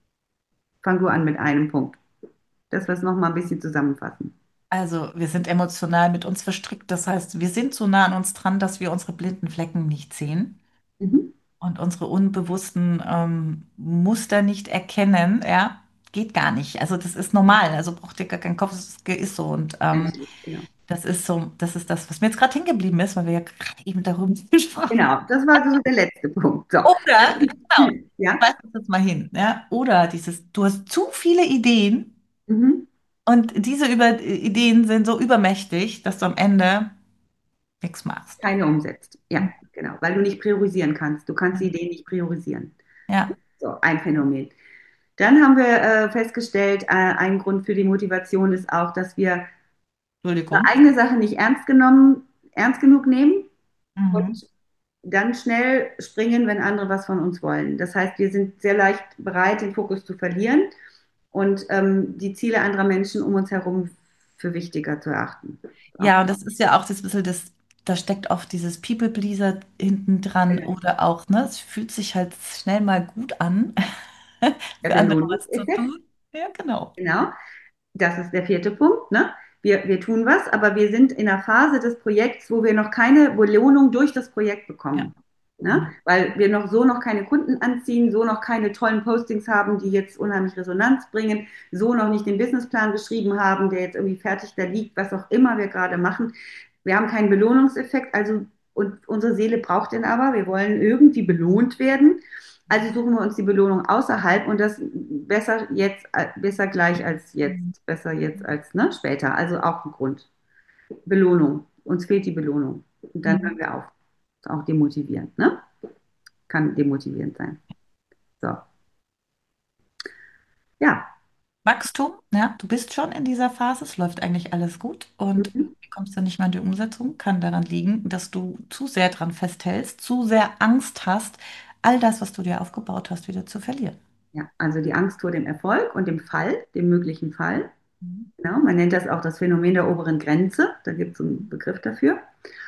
fang du an mit einem Punkt, dass wir es noch mal ein bisschen zusammenfassen. Also, wir sind emotional mit uns verstrickt. Das heißt, wir sind so nah an uns dran, dass wir unsere blinden Flecken nicht sehen Mhm. und unsere unbewussten ähm, Muster nicht erkennen. Ja, geht gar nicht. Also, das ist normal. Also, braucht ihr gar keinen Kopf. Das ist, ist so. Und ähm, Menschlich, genau. das ist so, das ist das, was mir jetzt gerade hängen geblieben ist, weil wir ja gerade eben darüber gesprochen Genau, das war so der letzte Punkt. So. haben. Oder, genau, Ja. schreib uns jetzt mal hin. Ja, oder dieses, du hast zu viele Ideen. Mhm. Und diese Über Ideen sind so übermächtig, dass du am Ende nichts machst. Keine umsetzt. Ja, genau, weil du nicht priorisieren kannst. Du kannst die Ideen nicht priorisieren. Ja, So, ein Phänomen. Dann haben wir äh, festgestellt, äh, ein Grund für die Motivation ist auch, dass wir unsere Entschuldigung. eigene Sache nicht ernst genommen, ernst genug nehmen und Mhm. dann schnell springen, wenn andere was von uns wollen. Das heißt, wir sind sehr leicht bereit, den Fokus zu verlieren und ähm, die Ziele anderer Menschen um uns herum für wichtiger zu erachten. So. Ja, und das ist ja auch das bisschen das, da steckt oft dieses People-Pleaser hinten dran oder auch, ne, es fühlt sich halt schnell mal gut an, Der für andere was zu Belohnungseffekt, tun. Ja, genau. genau. Das ist der vierte Punkt. Ne? Wir, wir tun was, aber wir sind in einer Phase des Projekts, wo wir noch keine Belohnung durch das Projekt Ja. bekommen. Ne? Mhm. Weil wir noch so noch keine Kunden anziehen, so noch keine tollen Postings haben, die jetzt unheimlich Resonanz bringen, so noch nicht den Businessplan geschrieben haben, der jetzt irgendwie fertig da liegt, was auch immer wir gerade machen. Wir haben keinen Belohnungseffekt, also und unsere Seele braucht den aber. Wir wollen irgendwie belohnt werden. Also suchen wir uns die Belohnung außerhalb und das besser jetzt, äh, besser gleich als Mhm. jetzt, besser jetzt als ne, später. Also auch ein Grund. Belohnung. Uns fehlt die Belohnung. Und dann hören Mhm. wir auf. Ist auch demotivierend, ne? Kann demotivierend sein. So, ja. Wachstum, ja, du bist schon in dieser Phase, es läuft eigentlich alles gut und Mhm. du kommst dann nicht mehr in die Umsetzung, kann daran liegen, dass du zu sehr dran festhältst, zu sehr Angst hast, all das, was du dir aufgebaut hast, wieder zu verlieren. Ja, also die Angst vor dem Erfolg und dem Fall, dem möglichen Fall. Mhm. Genau, man nennt das auch das Phänomen der oberen Grenze. Da gibt es einen Begriff dafür.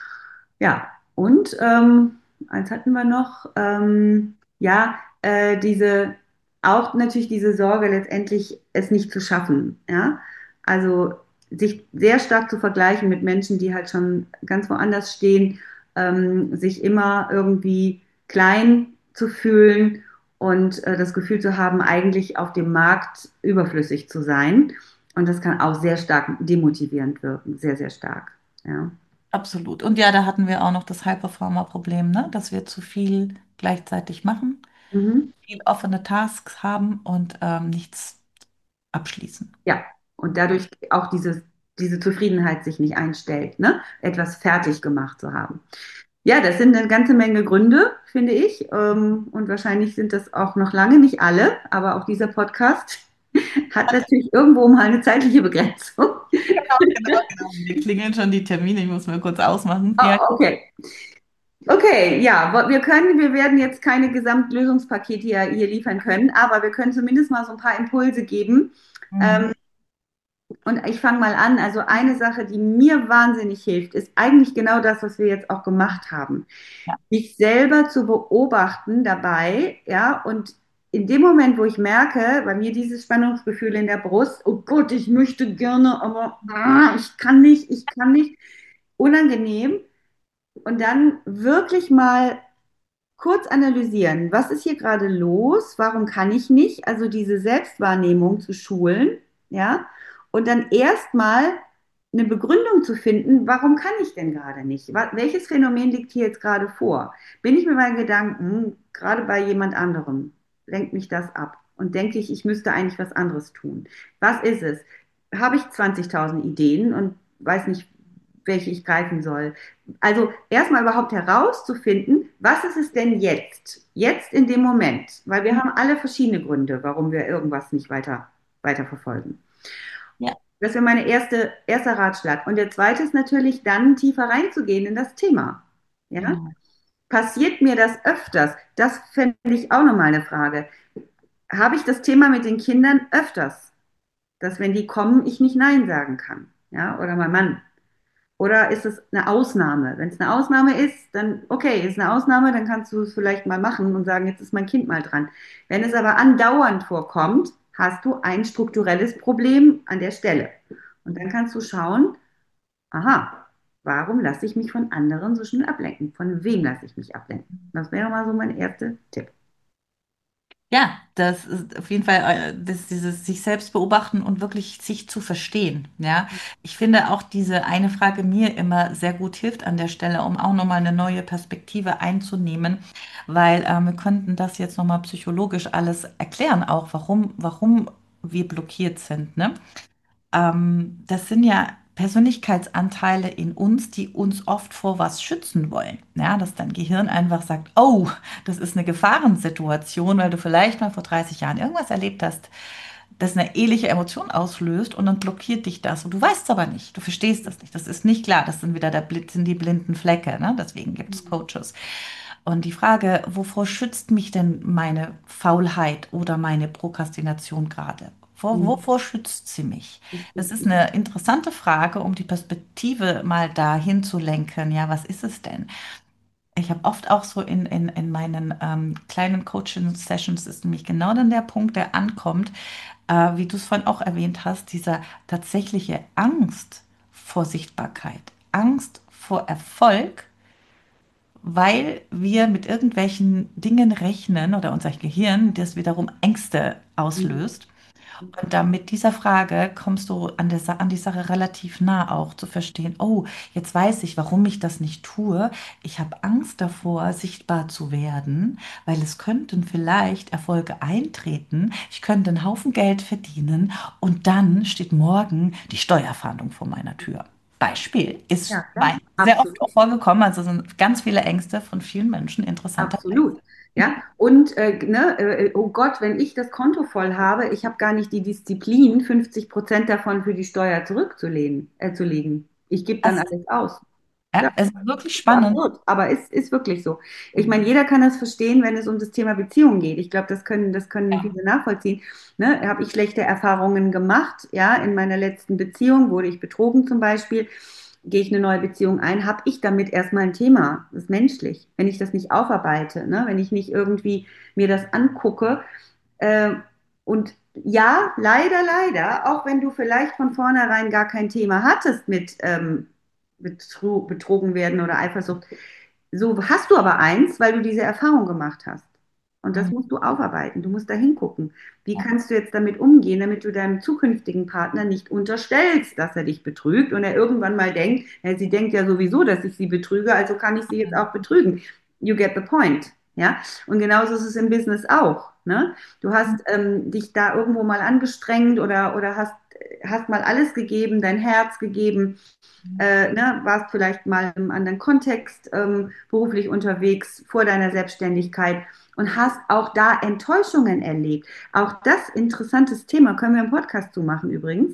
Ja, und ähm, eins hatten wir noch. Ähm, ja, äh, diese, auch natürlich diese Sorge, letztendlich es nicht zu schaffen. Ja, also sich sehr stark zu vergleichen mit Menschen, die halt schon ganz woanders stehen, ähm, sich immer irgendwie klein zu fühlen und äh, das Gefühl zu haben, eigentlich auf dem Markt überflüssig zu sein. Und das kann auch sehr stark demotivierend wirken, sehr, sehr stark. Ja. Absolut. Und ja, da hatten wir auch noch das High-Performer-Problem, ne? Dass wir zu viel gleichzeitig machen, Mhm. viel offene Tasks haben und ähm, nichts abschließen. Ja, und dadurch auch dieses, diese Zufriedenheit sich nicht einstellt, ne? Etwas fertig gemacht zu haben. Ja, das sind eine ganze Menge Gründe, finde ich. Ähm, Und wahrscheinlich sind das auch noch lange nicht alle, aber auch dieser Podcast hat natürlich irgendwo mal eine zeitliche Begrenzung. Genau, genau, genau. Wir klingeln schon die Termine, ich muss mal kurz ausmachen. Ja, Ah, okay. Okay, ja, wo- wir können, wir werden jetzt keine Gesamtlösungspakete hier, hier liefern können, aber wir können zumindest mal so ein paar Impulse geben. mhm. Ähm, Und ich fange mal an. Also eine Sache, die mir wahnsinnig hilft, ist eigentlich genau das, was wir jetzt auch gemacht haben. Ja, Mich selber zu beobachten dabei, ja, und in dem Moment, wo ich merke, bei mir dieses Spannungsgefühl in der Brust, oh Gott, ich möchte gerne, aber ah, ich kann nicht, ich kann nicht, unangenehm. Und dann wirklich mal kurz analysieren, was ist hier gerade los, warum kann ich nicht, also diese Selbstwahrnehmung zu schulen, ja, und dann erstmal eine Begründung zu finden, warum kann ich denn gerade nicht? Wa- Welches Phänomen liegt hier jetzt gerade vor? Bin ich mit meinen Gedanken, gerade bei jemand anderem, lenkt mich das ab und denke ich, ich müsste eigentlich was anderes tun. Was ist es? Habe ich zwanzigtausend Ideen und weiß nicht, welche ich greifen soll? Also erstmal überhaupt herauszufinden, was ist es denn jetzt? Jetzt in dem Moment. Weil wir haben alle verschiedene Gründe, warum wir irgendwas nicht weiter, weiter verfolgen. ja, Das wäre mein erste, erster Ratschlag. Und der zweite ist natürlich dann tiefer reinzugehen in das Thema. Ja? genau. Passiert mir das öfters? Das fände ich auch nochmal eine Frage. Habe ich das Thema mit den Kindern öfters, dass wenn die kommen, ich nicht Nein sagen kann? Ja? Oder mein Mann. Oder ist es eine Ausnahme? Wenn es eine Ausnahme ist, dann okay, ist eine Ausnahme, dann kannst du es vielleicht mal machen und sagen, jetzt ist mein Kind mal dran. Wenn es aber andauernd vorkommt, hast du ein strukturelles Problem an der Stelle. Und dann kannst du schauen, aha, warum lasse ich mich von anderen so schnell ablenken? Von wem lasse ich mich ablenken? Das wäre mal so mein erster Tipp. Ja, das ist auf jeden Fall äh, das, dieses sich selbst beobachten und wirklich sich zu verstehen. Ja, ich finde auch diese eine Frage mir immer sehr gut hilft an der Stelle, um auch nochmal eine neue Perspektive einzunehmen, weil ähm, wir könnten das jetzt nochmal psychologisch alles erklären, auch warum, warum wir blockiert sind, ne? Ähm, das sind ja Persönlichkeitsanteile in uns, die uns oft vor was schützen wollen. Ja, dass dein Gehirn einfach sagt, oh, das ist eine Gefahrensituation, weil du vielleicht mal vor dreißig Jahren irgendwas erlebt hast, das eine ähnliche Emotion auslöst und dann blockiert dich das. Und du weißt es aber nicht, du verstehst das nicht. Das ist nicht klar. Das sind wieder der, Bl- sind die blinden Flecke. Ne? Deswegen gibt es Coaches. Und die Frage, wovor schützt mich denn meine Faulheit oder meine Prokrastination gerade? Vor, Mhm. wovor schützt sie mich? Das ist eine interessante Frage, um die Perspektive mal dahin zu lenken. Ja, was ist es denn? Ich habe oft auch so in, in, in meinen ähm, kleinen Coaching-Sessions ist nämlich genau dann der Punkt, der ankommt, äh, wie du es vorhin auch erwähnt hast, dieser tatsächliche Angst vor Sichtbarkeit, Angst vor Erfolg, weil wir mit irgendwelchen Dingen rechnen oder unser Gehirn, das wiederum Ängste Mhm. auslöst. Und dann mit dieser Frage kommst du an, der, Sa- an die Sache relativ nah auch zu verstehen, oh, jetzt weiß ich, warum ich das nicht tue. Ich habe Angst davor, sichtbar zu werden, weil es könnten vielleicht Erfolge eintreten. Ich könnte einen Haufen Geld verdienen und dann steht morgen die Steuerfahndung vor meiner Tür. Beispiel Ja, ist klar. mein, sehr oft auch Absolut. vorgekommen, also sind ganz viele Ängste von vielen Menschen interessanterweise. Absolut. Ja, und äh, ne, äh, oh Gott, wenn ich das Konto voll habe, ich habe gar nicht die Disziplin, fünfzig Prozent davon für die Steuer zurückzulegen, äh, zu legen. Ich gebe dann Das alles aus. Ja, es ist wirklich Ist spannend. absurd, aber es ist wirklich so. Ich meine, Mhm. jeder kann das verstehen, wenn es um das Thema Beziehung geht. Ich glaube, das können, das können Ja. viele nachvollziehen. Ne? Habe ich schlechte Erfahrungen gemacht? Ja, in meiner letzten Beziehung wurde ich betrogen zum Beispiel. Gehe ich eine neue Beziehung ein, habe ich damit erstmal ein Thema. Das ist menschlich. Wenn ich das nicht aufarbeite, ne? Wenn ich nicht irgendwie mir das angucke. Äh, und ja, leider, leider, auch wenn du vielleicht von vornherein gar kein Thema hattest mit ähm, betro betrogen werden oder Eifersucht, so hast du aber eins, weil du diese Erfahrung gemacht hast. Und das Mhm. musst du aufarbeiten. Du musst da hingucken. Wie Ja. kannst du jetzt damit umgehen, damit du deinem zukünftigen Partner nicht unterstellst, dass er dich betrügt und er irgendwann mal denkt, ja, sie denkt ja sowieso, dass ich sie betrüge, also kann ich sie jetzt auch betrügen. You get the point. Ja? Und genauso ist es im Business auch. Ne? Du hast ähm, dich da irgendwo mal angestrengt oder, oder hast, hast mal alles gegeben, dein Herz gegeben, äh, ne, warst vielleicht mal im anderen Kontext ähm, beruflich unterwegs vor deiner Selbstständigkeit und hast auch da Enttäuschungen erlebt. Auch das interessantes Thema, können wir im Podcast zu machen übrigens.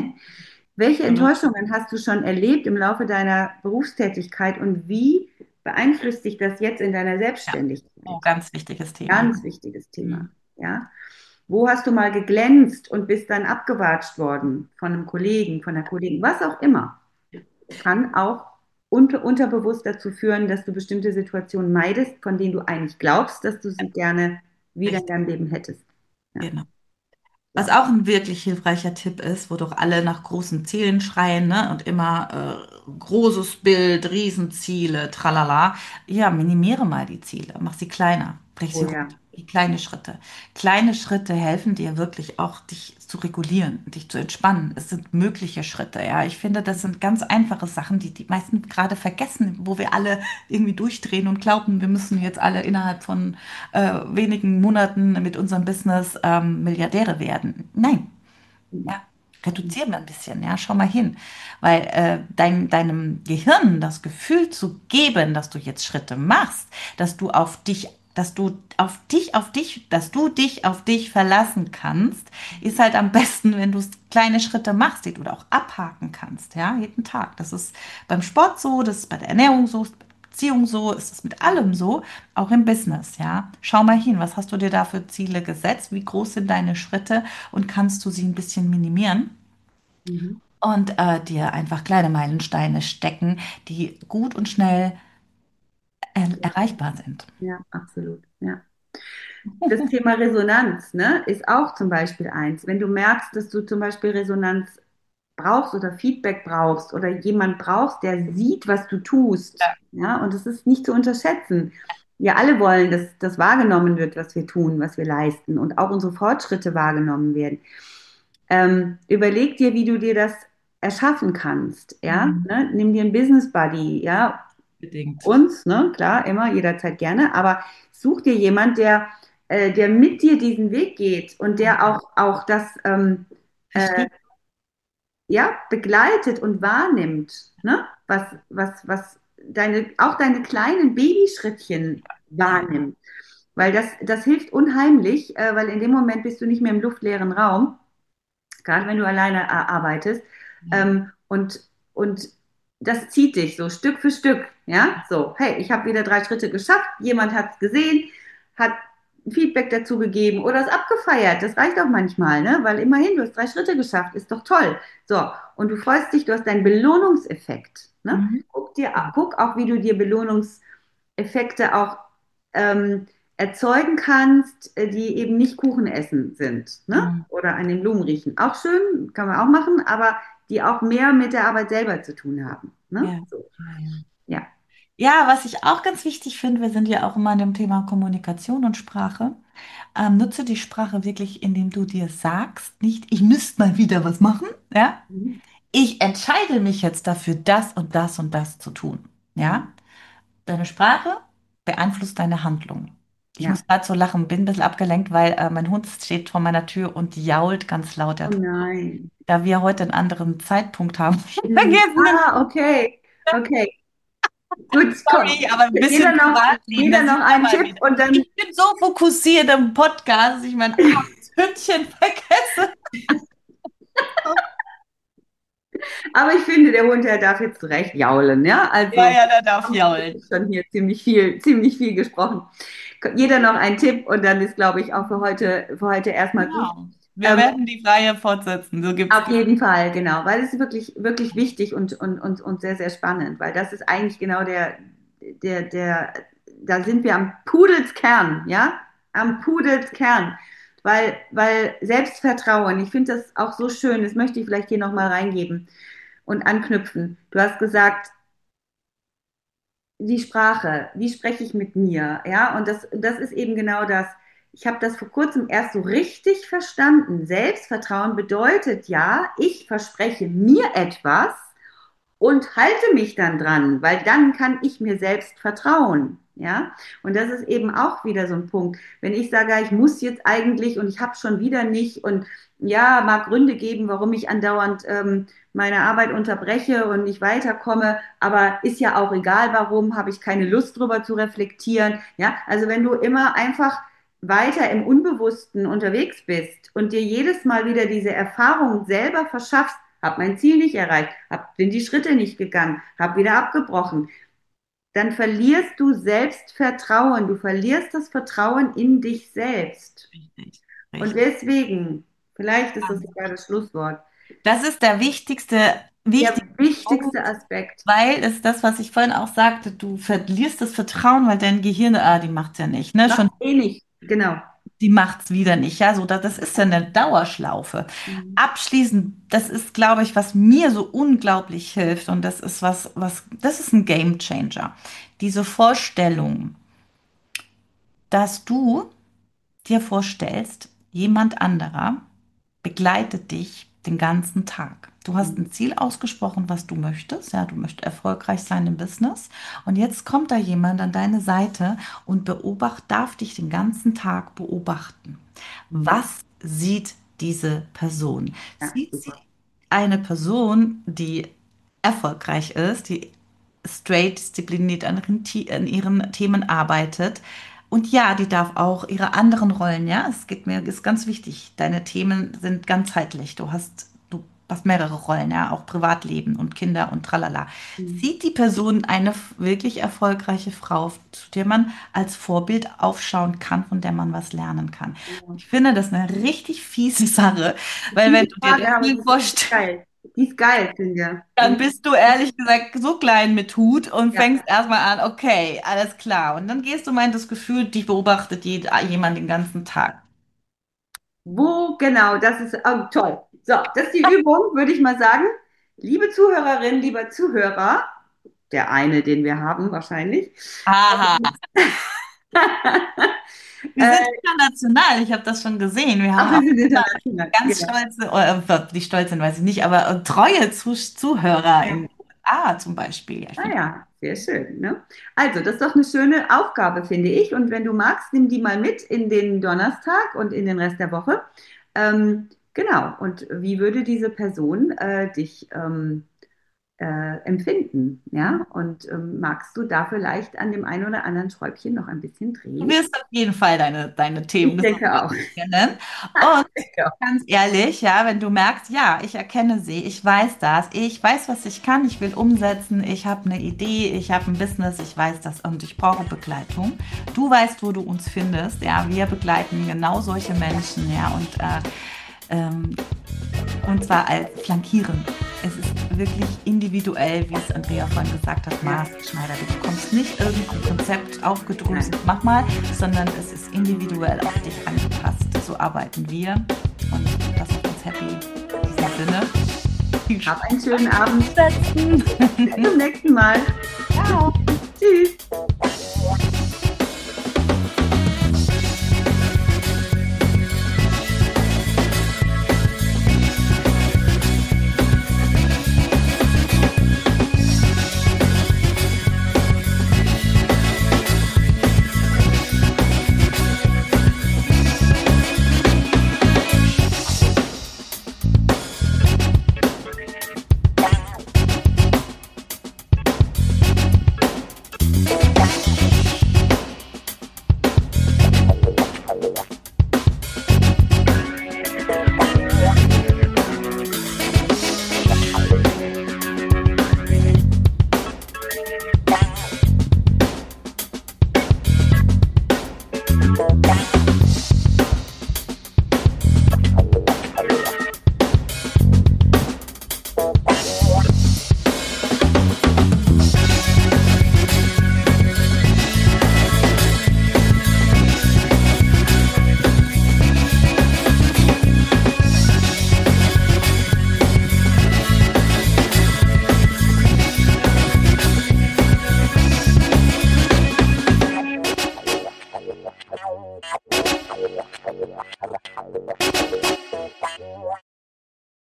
Welche Absolut. Enttäuschungen hast du schon erlebt im Laufe deiner Berufstätigkeit und wie beeinflusst dich das jetzt in deiner Ja. Oh, Selbstständigkeit? ganz wichtiges Thema. Ganz wichtiges Thema. Mhm. Ja? Wo hast du mal geglänzt und bist dann abgewatscht worden von einem Kollegen, von einer Kollegin, was auch immer? Kann auch unter, unterbewusst dazu führen, dass du bestimmte Situationen meidest, von denen du eigentlich glaubst, dass du sie gerne wieder in Richtig, deinem Leben hättest. Ja, genau. Was so. auch ein wirklich hilfreicher Tipp ist, wo doch alle nach großen Zielen schreien, ne? Und immer äh, großes Bild, Riesenziele, tralala. Ja, minimiere mal die Ziele, mach sie kleiner, brech sie Oh runter. ja. Die kleine Schritte. Kleine Schritte helfen dir wirklich auch, dich zu regulieren, dich zu entspannen. Es sind mögliche Schritte, ja. Ich finde, das sind ganz einfache Sachen, die die meisten gerade vergessen, wo wir alle irgendwie durchdrehen und glauben, wir müssen jetzt alle innerhalb von äh, wenigen Monaten mit unserem Business ähm, Milliardäre werden. Nein, ja, reduzieren wir ein bisschen, ja, schau mal hin. Weil äh, dein, deinem Gehirn das Gefühl zu geben, dass du jetzt Schritte machst, dass du auf dich, dass du auf dich, auf dich, dass du dich auf dich verlassen kannst, ist halt am besten, wenn du kleine Schritte machst, die du auch abhaken kannst, ja, jeden Tag. Das ist beim Sport so, das ist bei der Ernährung so, ist bei der Beziehung so, ist es mit allem so, auch im Business, ja. Schau mal hin, was hast du dir da für Ziele gesetzt? Wie groß sind deine Schritte und kannst du sie ein bisschen minimieren? Mhm. Und äh, dir einfach kleine Meilensteine stecken, die gut und schnell er erreichbar sind. Ja, absolut. Ja. Das Thema Resonanz, ne, ist auch zum Beispiel eins. Wenn du merkst, dass du zum Beispiel Resonanz brauchst oder Feedback brauchst oder jemand brauchst, der sieht, was du tust, ja, und das ist nicht zu unterschätzen. Wir alle wollen, dass das wahrgenommen wird, was wir tun, was wir leisten und auch unsere Fortschritte wahrgenommen werden. Ähm, überleg dir, wie du dir das erschaffen kannst, ja, Mhm. ne? Nimm dir einen Business Buddy, ja, Bedingt. uns, ne, klar, immer, jederzeit gerne, aber such dir jemand, der, äh, der mit dir diesen Weg geht und der auch, auch das, ähm, äh, Verstehe. ja, begleitet und wahrnimmt, ne? Was, was, was deine, auch deine kleinen Babyschrittchen Ja. wahrnimmt. Weil das, das hilft unheimlich, äh, weil in dem Moment bist du nicht mehr im luftleeren Raum, gerade wenn du alleine äh, arbeitest. Ja. Ähm, und, und das zieht dich so Stück für Stück. Ja, so, hey, ich habe wieder drei Schritte geschafft, jemand hat es gesehen, hat Feedback dazu gegeben oder es abgefeiert. Das reicht auch manchmal, ne? Weil immerhin, du hast drei Schritte geschafft, ist doch toll. So, und du freust dich, du hast deinen Belohnungseffekt. Ne? Mhm. Guck dir, guck auch, wie du dir Belohnungseffekte auch ähm, erzeugen kannst, äh, die eben nicht Kuchen essen sind, ne? Mhm. Oder an den Blumen riechen. Auch schön, kann man auch machen, aber die auch mehr mit der Arbeit selber zu tun haben. Ne? Ja. So, Ja, ja. ja. Ja, was ich auch ganz wichtig finde, wir sind ja auch immer an dem Thema Kommunikation und Sprache. Ähm, nutze die Sprache wirklich, indem du dir sagst, nicht, ich müsste mal wieder was machen, ja? Mhm. Ich entscheide mich jetzt dafür, das und das und das zu tun, ja? Deine Sprache beeinflusst deine Handlung. Ich Ja. muss gerade so lachen, bin ein bisschen abgelenkt, weil äh, mein Hund steht vor meiner Tür und jault ganz laut. Er Oh hat, nein. da wir heute einen anderen Zeitpunkt haben, Mhm. vergessen den. Ah, okay. Okay. Gut, komm. Sorry, aber ein Jeder bisschen noch, Privatleben, jeder da noch sieht man einen mal Tipp wieder. und dann Ich bin so fokussiert im Podcast, dass ich mein armes Hündchen vergesse. Aber ich finde, der Hund, der darf jetzt zu Recht jaulen, ja? Ja, Also, ja, der darf haben jaulen. wir schon hier ziemlich viel, ziemlich viel gesprochen. Jeder noch ein Tipp und dann ist, glaube ich, auch für heute, für heute erstmal gut. Genau. Wir Ähm, werden die Reihe fortsetzen. So gibt's. auf jeden Fall, genau, weil es ist wirklich, wirklich wichtig und, und, und, und sehr, sehr spannend, weil das ist eigentlich genau der, der, der, da sind wir am Pudelskern, ja, am Pudelskern, weil, weil Selbstvertrauen, ich finde das auch so schön, das möchte ich vielleicht hier nochmal reingeben und anknüpfen. Du hast gesagt, die Sprache, wie spreche ich mit mir, ja, und das, das ist eben genau das. Ich habe das vor kurzem erst so richtig verstanden. Selbstvertrauen bedeutet ja, ich verspreche mir etwas und halte mich dann dran, weil dann kann ich mir selbst vertrauen. Ja, und das ist eben auch wieder so ein Punkt. Wenn ich sage, ich muss jetzt eigentlich und ich habe schon wieder nicht und ja, mag Gründe geben, warum ich andauernd ähm, meine Arbeit unterbreche und nicht weiterkomme, aber ist ja auch egal, warum, habe ich keine Lust drüber zu reflektieren. Ja, also wenn du immer einfach weiter im Unbewussten unterwegs bist und dir jedes Mal wieder diese Erfahrung selber verschaffst, habe mein Ziel nicht erreicht, hab, bin die Schritte nicht gegangen, habe wieder abgebrochen, dann verlierst du Selbstvertrauen, du verlierst das Vertrauen in dich selbst. Richtig, Und richtig. deswegen, vielleicht ist das sogar das Schlusswort, Das ist der wichtigste, der wichtigste wichtigste Punkt, Aspekt. weil es das, was ich vorhin auch sagte, du verlierst das Vertrauen, weil dein Gehirn, ah, die macht's ja nicht, ne? Macht Schon, eh nicht, genau. die macht's wieder nicht, ja, so, das, das ist ja eine Dauerschlaufe. Mhm. Abschließend, das ist, glaube ich, was mir so unglaublich hilft und das ist was, was, das ist ein Game Changer. Diese Vorstellung, dass du dir vorstellst, jemand anderer begleitet dich den ganzen Tag. Du hast ein Ziel ausgesprochen, was du möchtest. Ja, du möchtest erfolgreich sein im Business. Und jetzt kommt da jemand an deine Seite und beobacht, darf dich den ganzen Tag beobachten. Mhm. Was sieht diese Person? Ja, Sieht sie super. eine Person, die erfolgreich ist, die straight diszipliniert an ihren, Ti- an ihren Themen arbeitet. Und ja, die darf auch ihre anderen Rollen, ja, es geht mir, ist ganz wichtig. Deine Themen sind ganzheitlich. Du hast, du hast mehrere Rollen, ja, auch Privatleben und Kinder und tralala. Mhm. Sieht die Person eine f- wirklich erfolgreiche Frau, zu der man als Vorbild aufschauen kann, von der man was lernen kann? Ja. Ich finde das eine richtig fiese Sache, weil wenn Diese du dir Frage, das aber mal die ist vorstellst, geil. Die ist geil, Finja. dann Die, bist du ehrlich gesagt so klein mit Hut und ja. fängst erstmal an, okay, alles klar. Und dann gehst du mal in das Gefühl, dich beobachtet jed- jemand den ganzen Tag. Wo genau, das ist oh, toll. So, das ist die Übung, würde ich mal sagen. Liebe Zuhörerinnen, lieber Zuhörer, der eine, den wir haben wahrscheinlich. Aha. Wir äh, sind international, ich habe das schon gesehen. Wir haben ach, wir auch sind international. ganz Genau. stolze, oder die stolz sind, weiß ich nicht, aber äh, treue Zuh Zuhörer in Ja. den U S A zum Beispiel. Ja, ich Ah find, ja, sehr schön. Ne? Also, das ist doch eine schöne Aufgabe, finde ich. Und wenn du magst, nimm die mal mit in den Donnerstag und in den Rest der Woche. Ähm, genau. Und wie würde diese Person äh, dich ähm, äh, empfinden? Ja? Und ähm, magst du da vielleicht an dem einen oder anderen Schräubchen noch ein bisschen du drehen? wirst auf jeden Fall deine, deine Themen Ich gesund denke auch. kennen. Und Ja. ganz ehrlich, ja, wenn du merkst, ja, ich erkenne sie, ich weiß das, ich weiß, was ich kann, ich will umsetzen, ich habe eine Idee, ich habe ein Business, ich weiß das und ich brauche Begleitung. Du weißt, wo du uns findest, ja, wir begleiten genau solche Menschen, ja, und äh, ähm, und zwar als Flankieren. Es ist wirklich individuell, wie es Andrea vorhin gesagt hat, Ja. maßgeschneidert. Du bekommst nicht irgendein Konzept aufgedröselt, Nein. mach mal, sondern es ist individuell auf dich angepasst. So arbeiten wir und das macht uns happy. In diesem Sinne, viel Hab einen schönen Abend. Spaß. Bis zum nächsten Mal. Ciao. Tschüss.